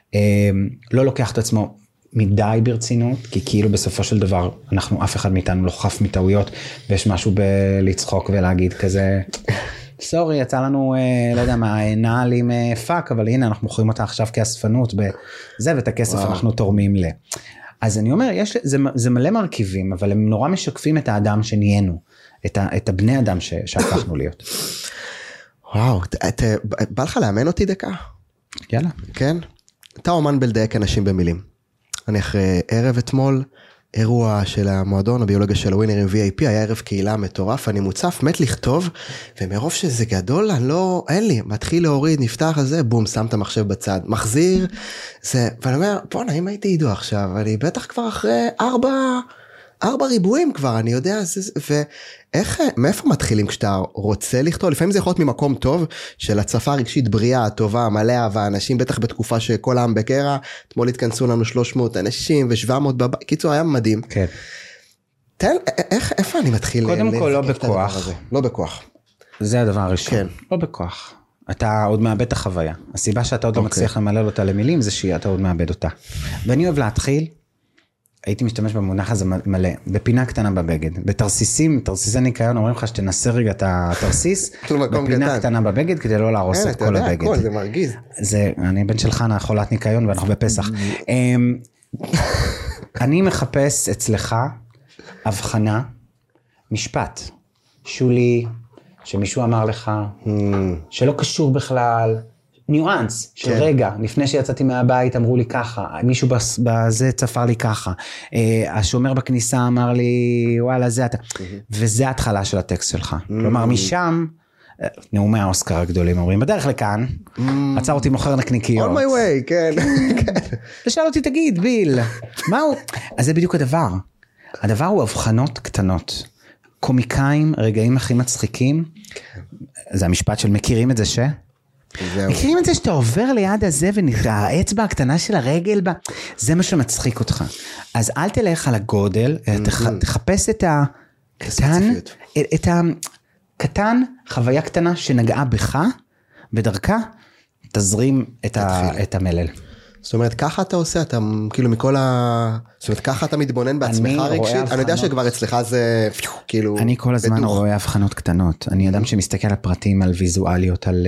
S1: לא לוקח את עצמו מדי ברצינות, כי כאילו בסופו של דבר, אנחנו, אף אחד מאיתנו לא חף מטעויות, ויש משהו בלצחוק ולהגיד כזה, סורי, יצא לנו, לא יודע מה, נעל עם פאק, אבל הנה, אנחנו מוכרים אותה עכשיו כאספנות בזה, ואת הכסף וואו. אנחנו תורמים ל... אז אני אומר, יש, זה, זה מלא מרכיבים, אבל הם נורא משקפים את האדם שנהיינו, את, ה, את הבני אדם ש, שהפכנו להיות.
S2: וואו, את, בא לך לאמן אותי דקה?
S1: יאללה.
S2: כן? אתה אומן בלדייק אנשים במילים. אני אחרי ערב אתמול, אירוע של המועדון, הביולוגיה של הווינר עם וי איי פי, היה ערב קהילה מטורף, אני מוצף, מת לכתוב, ומרוב שזה גדול, אני לא, אין לי, מתחיל להוריד, נפתח הזה, בום, שם את המחשב בצד, מחזיר, זה, ואני אומר, בוא'נה, אם הייתי עידו עכשיו, אני בטח כבר אחרי ארבע, ארבע ריבועים כבר, אני יודע, ואיך, מאיפה מתחילים כשאתה רוצה לכתוב? לפעמים זה יכול להיות ממקום טוב, של הצפה רגשית בריאה, טובה, מלא אהבה, אנשים בטח בתקופה שכל העם בקרע, אתמול התכנסו לנו שלוש מאות אנשים ו-שבע מאות בבית, קיצור היה מדהים.
S1: כן.
S2: תן, איך, איפה אני מתחיל?
S1: קודם כל לא בכוח.
S2: לא בכוח.
S1: זה הדבר הראשון.
S2: כן.
S1: לא בכוח. אתה עוד מאבד את החוויה. הסיבה שאתה עוד לא מצליח למלל אותה למילים, זה שאתה עוד מאבד אותה. ואני אוהב להתחיל, הייתי משתמש במונח הזה מלא, בפינה קטנה בבגד, בתרסיסים, תרסיסי ניקיון, אומרים לך שתנסה רגע את התרסיס, בפינה קטנה בבגד, כדי לא להרוס את כל הבגד.
S2: הכל, זה מרגיז.
S1: זה, אני בן שלך, אני חולת ניקיון, ואנחנו בפסח. אני מחפש אצלך, הבחנה, משפט, שולי, שמישהו אמר לך, שלא קשור בכלל, ניואנס של רגע, לפני שיצאתי מהבית אמרו לי ככה, מישהו בזה צפר לי ככה, השומר בכניסה אמר לי, וואלה זה אתה, וזה ההתחלה של הטקסט שלך, כלומר משם, נאומי האוסקר הגדולים אומרים, בדרך לכאן, עצר אותי מוכר נקניקיות.
S2: On my way, כן.
S1: ושאל אותי, תגיד, ביל, מהו? אז זה בדיוק הדבר, הדבר הוא הבחנות קטנות, קומיקאים, רגעים הכי מצחיקים, זה המשפט של מכירים את זה ש? מכירים את זה שאתה עובר ליד הזה ונראה האצבע הקטנה של הרגל בה, זה מה שמצחיק אותך. אז אל תלך על הגודל, תחפש את הקטן, את הקטן, חוויה קטנה שנגעה בך, בדרכה, תזרים את המלל.
S2: זאת אומרת, ככה אתה עושה, אתה כאילו מכל ה... זאת אומרת, ככה אתה מתבונן בעצמך רגשית, אני יודע שכבר אצלך זה כאילו...
S1: אני כל הזמן רואה הבחנות קטנות, אני אדם שמסתכל על פרטים, על ויזואליות, על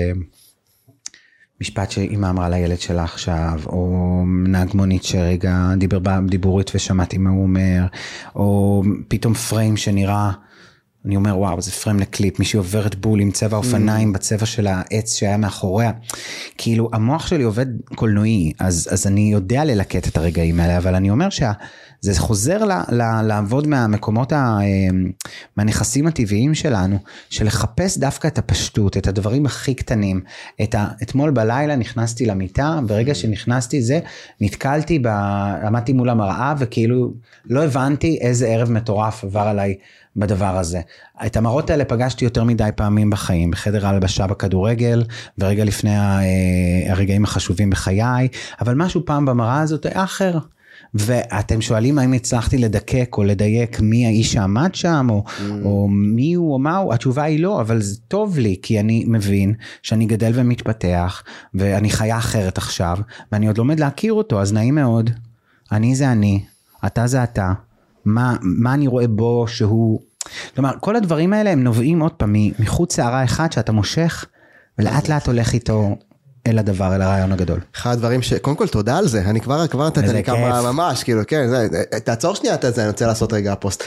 S1: משפט שאמא אמרה לילד שלה עכשיו, או נהג מונית שרגע דיבר בדיבורית ושמעתי מה הוא אומר, או פתאום פריים שנראה, אני אומר וואו זה פריים לקליפ, מישהי עוברת בול עם צבע אופניים בצבע של העץ שהיה מאחוריה, כאילו המוח שלי עובד קולנועי, אז, אז אני יודע ללקט את הרגעים האלה, אבל אני אומר שזה חוזר ל, ל, לעבוד מהמקומות, ה, מהנכסים הטבעיים שלנו, של לחפש דווקא את הפשטות, את הדברים הכי קטנים, את ה, אתמול בלילה נכנסתי למיטה, ברגע שנכנסתי זה, נתקלתי, ב, עמדתי מול המראה, וכאילו לא הבנתי איזה ערב מטורף עבר עליי, בדבר הזה. את המראות האלה פגשתי יותר מדי פעמים בחיים, בחדר הלבשה בכדורגל, ורגע לפני הרגעים החשובים בחיי, אבל משהו פעם במראה הזאת היה אחר. ואתם שואלים האם הצלחתי לדקק או לדייק מי האיש שעמד שם, או, mm. או מי הוא או מה הוא, התשובה היא לא, אבל זה טוב לי, כי אני מבין שאני גדל ומתפתח, ואני חיה אחרת עכשיו, ואני עוד לומד להכיר אותו, אז נעים מאוד. אני זה אני, אתה זה אתה. מה, מה אני רואה בו שהוא, כלומר, כל הדברים האלה הם נובעים עוד פעם מחוץ שערה אחד שאתה מושך, ולאט לאט הולך איתו אל הדבר, אל הרעיון הגדול.
S2: אחד הדברים ש... קודם כל תודה על זה, אני כבר, כבר נתתי לי כמה ממש, כאילו, כן, זה, תעצור שנייה את זה, אני רוצה לעשות רגע פוסט.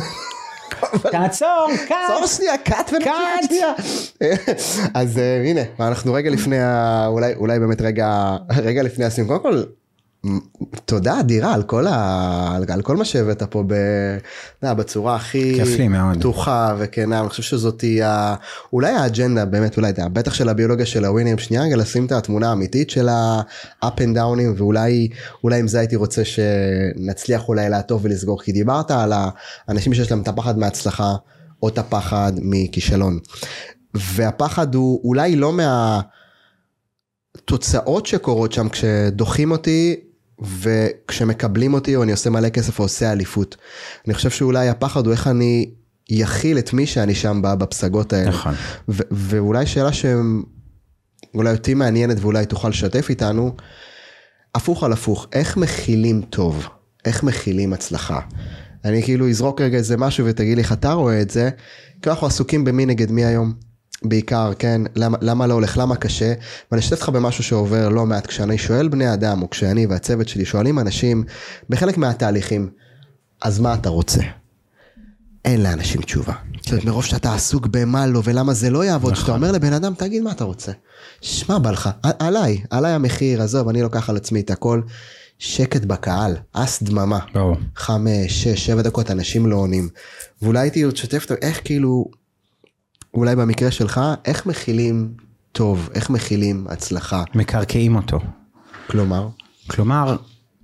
S1: תעצור, קאט.
S2: תעצור שנייה, קאט ונמשיך שנייה. אז הנה, אנחנו רגע לפני, אולי, אולי באמת רגע, רגע לפני הסיום, קודם כל, תודה אדירה על כל ה... על כל מה שהבאת פה ב... בצורה הכי פתוחה וכנה, אני חושב שזאת היא אולי האג'נדה באמת, אולי בטח של הביולוגיה של הווינרים, שנייה רגע לשים את התמונה האמיתית של ה-up and down'ים, ואולי אולי עם זה הייתי רוצה שנצליח אולי לעטוף ולסגור, כי דיברת על האנשים שיש להם את הפחד מהצלחה, או את הפחד מכישלון, והפחד הוא אולי לא מה... תוצאות שקורות שם כשדוחים אותי וכשמקבלים אותי או אני עושה מלא כסף או עושה אליפות. אני חושב שאולי הפחד הוא איך אני יכיל את מי שאני שם בפסגות האלה.
S1: נכון.
S2: ו- ואולי שאלה שאולי אותי מעניינת ואולי תוכל לשתף איתנו, הפוך על הפוך, איך מכילים טוב? איך מכילים הצלחה? אני כאילו אזרוק רגע איזה משהו ותגיד לי, אתה רואה את זה? כי אנחנו עסוקים במי נגד מי היום? בעיקר, כן, למה, למה לא הולך, למה קשה, ואני אשתף לך במשהו שעובר לא מעט, כשאני שואל בני אדם, או כשאני והצוות שלי שואלים אנשים, בחלק מהתהליכים, אז מה אתה רוצה? אין לאנשים תשובה. זאת אומרת, מרוב שאתה עסוק במה לא, ולמה זה לא יעבוד, שאתה אומר לבן אדם, תגיד מה אתה רוצה. שמע בא לך, עליי, עליי המחיר, עזוב, אני לוקח על עצמי את הכל, שקט בקהל, אס דממה, חמש, שש, שבע דקות, אנשים לא עונים, ואולי הייתי שתף, איך כאילו, אולי במקרה שלך, איך מכילים טוב, איך מכילים הצלחה?
S1: מקרקעים אותו.
S2: כלומר?
S1: כלומר,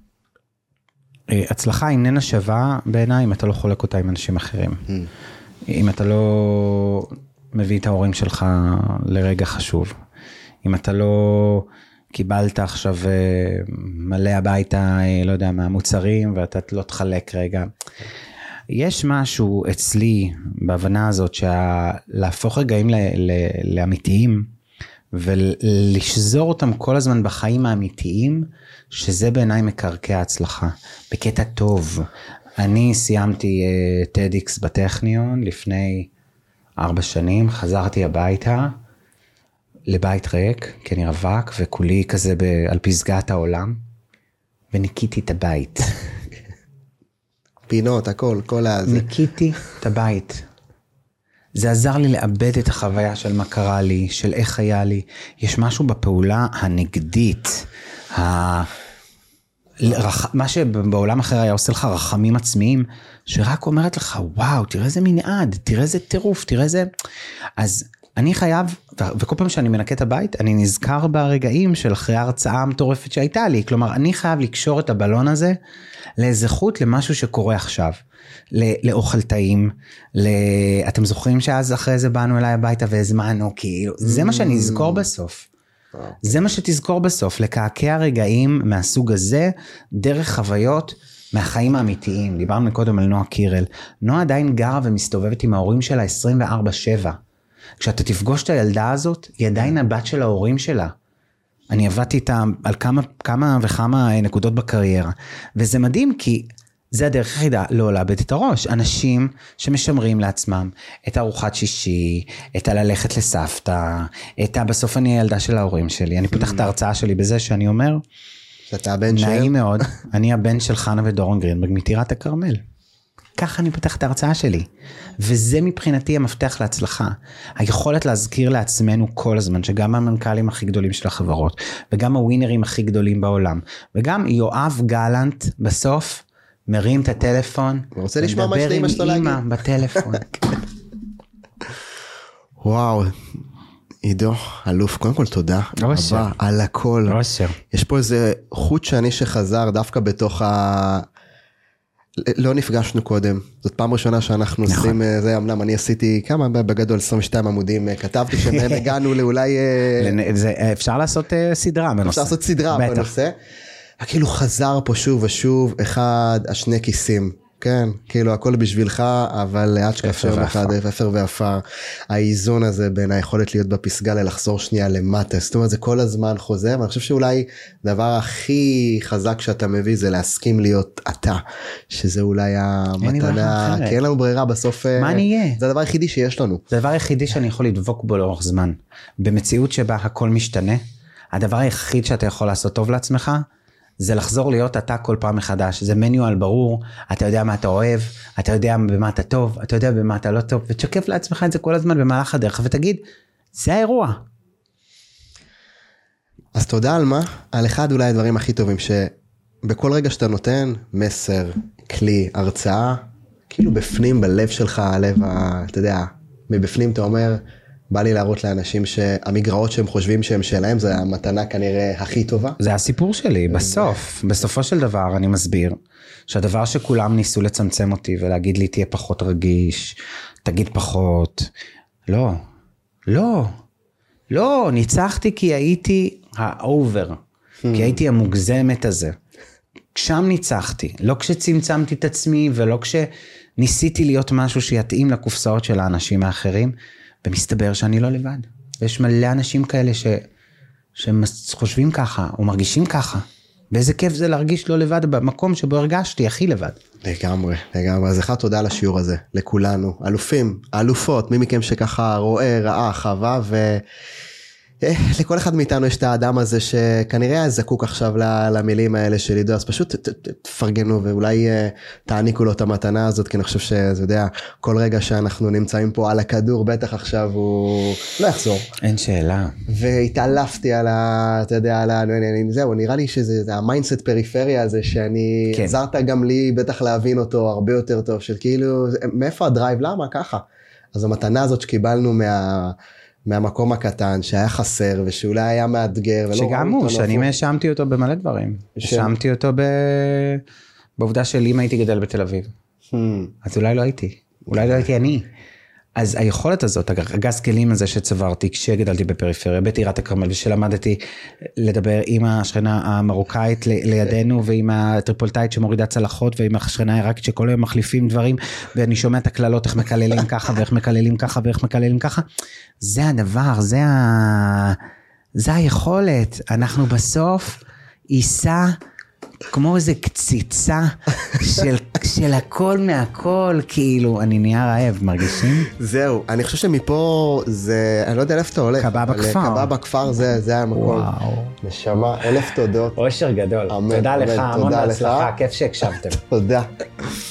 S1: הצלחה איננה שווה בעיניי אם אתה לא חולק אותה עם אנשים אחרים. Hmm. אם אתה לא מביא את ההורים שלך לרגע חשוב. אם אתה לא קיבלת עכשיו מלא הביתה, לא יודע, מהמוצרים, ואתה לא תחלק רגע. יש משהו אצלי בהבנה הזאת, שלהפוך רגעים לאמיתיים, ולשזור אותם כל הזמן בחיים האמיתיים, שזה בעיניי מקרקע ההצלחה, בקטע טוב. אני סיימתי טדיקס בטכניון לפני ארבע שנים, חזרתי הביתה, לבית ריק, כי אני רווק, וכולי כזה ב- על פסגת העולם, וניקיתי את הבית.
S2: פינות, הכל, כל הזה.
S1: ניקיתי את הבית. זה עזר לי לאבד את החוויה של מה קרה לי, של איך היה לי. יש משהו בפעולה הנגדית, ה... מה שבעולם אחר היה עושה לך רחמים עצמיים, שרק אומרת לך, וואו, תראה איזה מנעד, תראה איזה טירוף, תראה איזה... אז אני חייב, וכל פעם שאני מנקה את הבית, אני נזכר ברגעים של אחרי ההרצאה המטורפת שהייתה לי, כלומר, אני חייב לקשור את הבלון הזה, לאזרחות למשהו שקורה עכשיו, לאוכל טעים, אתם זוכרים שאז אחרי זה באנו אליי הביתה והזמנו, כאילו, זה מה שאני אזכור בסוף. זה מה שתזכור בסוף, לקעקע רגעים מהסוג הזה, דרך חוויות מהחיים האמיתיים. דיברנו קודם על נועה קירל. נועה עדיין גרה ומסתובבת עם ההורים שלה עשרים וארבע שבע. כשאתה תפגוש את הילדה הזאת, היא עדיין הבת של ההורים שלה. אני עבדתי איתה על כמה, כמה וכמה נקודות בקריירה. וזה מדהים כי זה הדרך היחידה לא לאבד את הראש. אנשים שמשמרים לעצמם את ארוחת שישי, את הללכת לסבתא, את בסוף אני הילדה של ההורים שלי. אני פותח את ההרצאה שלי בזה שאני אומר,
S2: שאתה הבן של...
S1: נעים מאוד, אני הבן של חנה ודורון גרינברג מטירת הכרמל. ככה אני פותח את ההרצאה שלי. וזה מבחינתי המפתח להצלחה. היכולת להזכיר לעצמנו כל הזמן, שגם המנכ"לים הכי גדולים של החברות, וגם הווינרים הכי גדולים בעולם, וגם יואב גלנט בסוף, מרים את הטלפון,
S2: רוצה לשמוע מה שאתה אמא שלו להגיד.
S1: מדבר עם אמא בטלפון.
S2: וואו, עידו, אלוף, קודם כל תודה רבה על הכל. יש פה איזה חוט שאני שחזר דווקא בתוך ה... לא נפגשנו קודם, זאת פעם ראשונה שאנחנו עושים, זה אמנם אני עשיתי כמה בגדול עשרים ושתיים עמודים, כתבתי שמהם הגענו לאולי...
S1: אפשר לעשות סדרה בנושא.
S2: אפשר לעשות סדרה בנושא. כאילו חזר פה שוב ושוב, אחד, השני כיסים, כן, כאילו הכל בשבילך, אבל עד שכפר אחד, אפר ואפר, האיזון הזה בין היכולת להיות בפסגה ללחזור שנייה למטה, זאת אומרת זה כל הזמן חוזר, ואני חושב שאולי דבר הכי חזק שאתה מביא זה להסכים להיות אתה, שזה אולי המתנה, כי אין לנו ברירה בסוף,
S1: מה נהיה?
S2: זה הדבר היחידי שיש לנו.
S1: זה הדבר היחידי שאני יכול לדבוק בו לאורך זמן, במציאות שבה הכל משתנה, הדבר היחיד שאתה יכול לעשות טוב לעצמך, זה לחזור להיות אתה כל פעם מחדש, זה מניואל ברור, אתה יודע מה אתה אוהב, אתה יודע במה אתה טוב, אתה יודע במה אתה לא טוב, ותשקף לעצמך את זה כל הזמן במהלך הדרך, ותגיד, זה האירוע.
S2: אז תודה על מה? על אחד אולי הדברים הכי טובים, שבכל רגע שאתה נותן מסר, כלי, הרצאה, כאילו בפנים, בלב שלך, הלב, אתה יודע, מבפנים אתה אומר, בא לי להראות לאנשים שהמגרעות שהם חושבים שהם שלהם, זה המתנה כנראה הכי טובה.
S1: זה הסיפור שלי, בסוף, בסופו של דבר אני מסביר, שהדבר שכולם ניסו לצמצם אותי, ולהגיד לי תהיה פחות רגיש, תגיד פחות, לא, לא, לא, ניצחתי כי הייתי האובר, כי הייתי המוגזמת הזה. שם ניצחתי, לא כשצמצמתי את עצמי, ולא כשניסיתי להיות משהו שיתאים לקופסאות של האנשים האחרים, ומסתבר שאני לא לבד. ויש מלא אנשים כאלה ש... שחושבים ככה, או מרגישים ככה. ואיזה כיף זה להרגיש לא לבד במקום שבו הרגשתי הכי לבד.
S2: לגמרי, לגמרי. אז אחד תודה על השיעור הזה, לכולנו. אלופים, אלופות, מי מכם שככה רואה, ראה, חווה, ו... לכל אחד מאיתנו יש את האדם הזה שכנראה זקוק עכשיו למילים האלה של עידו, אז פשוט תפרגנו ואולי תעניקו לו את המתנה הזאת, כי אני חושב שזה יודע, כל רגע שאנחנו נמצאים פה על הכדור, בטח עכשיו הוא לא יחזור.
S1: אין שאלה.
S2: והתעלפתי על ה... אתה יודע, על ה... זהו, נראה לי שזה המיינדסט פריפריה הזה, שאני עזרת גם לי בטח להבין אותו הרבה יותר טוב, של כאילו, מאיפה הדרייב? למה? ככה. אז המתנה הזאת שקיבלנו מה... מהמקום הקטן שהיה חסר ושאולי היה מאתגר.
S1: שגם הוא, שאני מאשמתי אותו במלא דברים. האשמתי אותו בעובדה של אם הייתי גדל בתל אביב. אז אולי לא הייתי. אולי לא הייתי אני. אז היכולת הזאת, הגז כלים הזה שצברתי כשגדלתי בפריפריה, בטירת הכרמל, ושלמדתי לדבר עם השכנה המרוקאית לידינו, ועם הטריפולטאית שמורידה צלחות, ועם השכנה העיראקית שכל היום מחליפים דברים, ואני שומע את הכללות, איך מקללים ככה, ואיך מקללים ככה, ואיך מקללים ככה. זה הדבר, זה ה... זה היכולת, אנחנו בסוף עיסה כמו איזה קציצה של, של הכל מהכל, כאילו, אני נהיה רעב, מרגישים?
S2: זהו, אני חושב שמפה זה, אני לא יודע איפה אתה הולך.
S1: קבב בכפר.
S2: קבב בכפר זה, זה המקום.
S1: וואו.
S2: נשמה, אלף תודות.
S1: אושר גדול.
S2: אמן,
S1: תודה
S2: אמן,
S1: לך, המון
S2: תודה
S1: בהצלחה,
S2: לך.
S1: כיף שהקשבתם.
S2: תודה.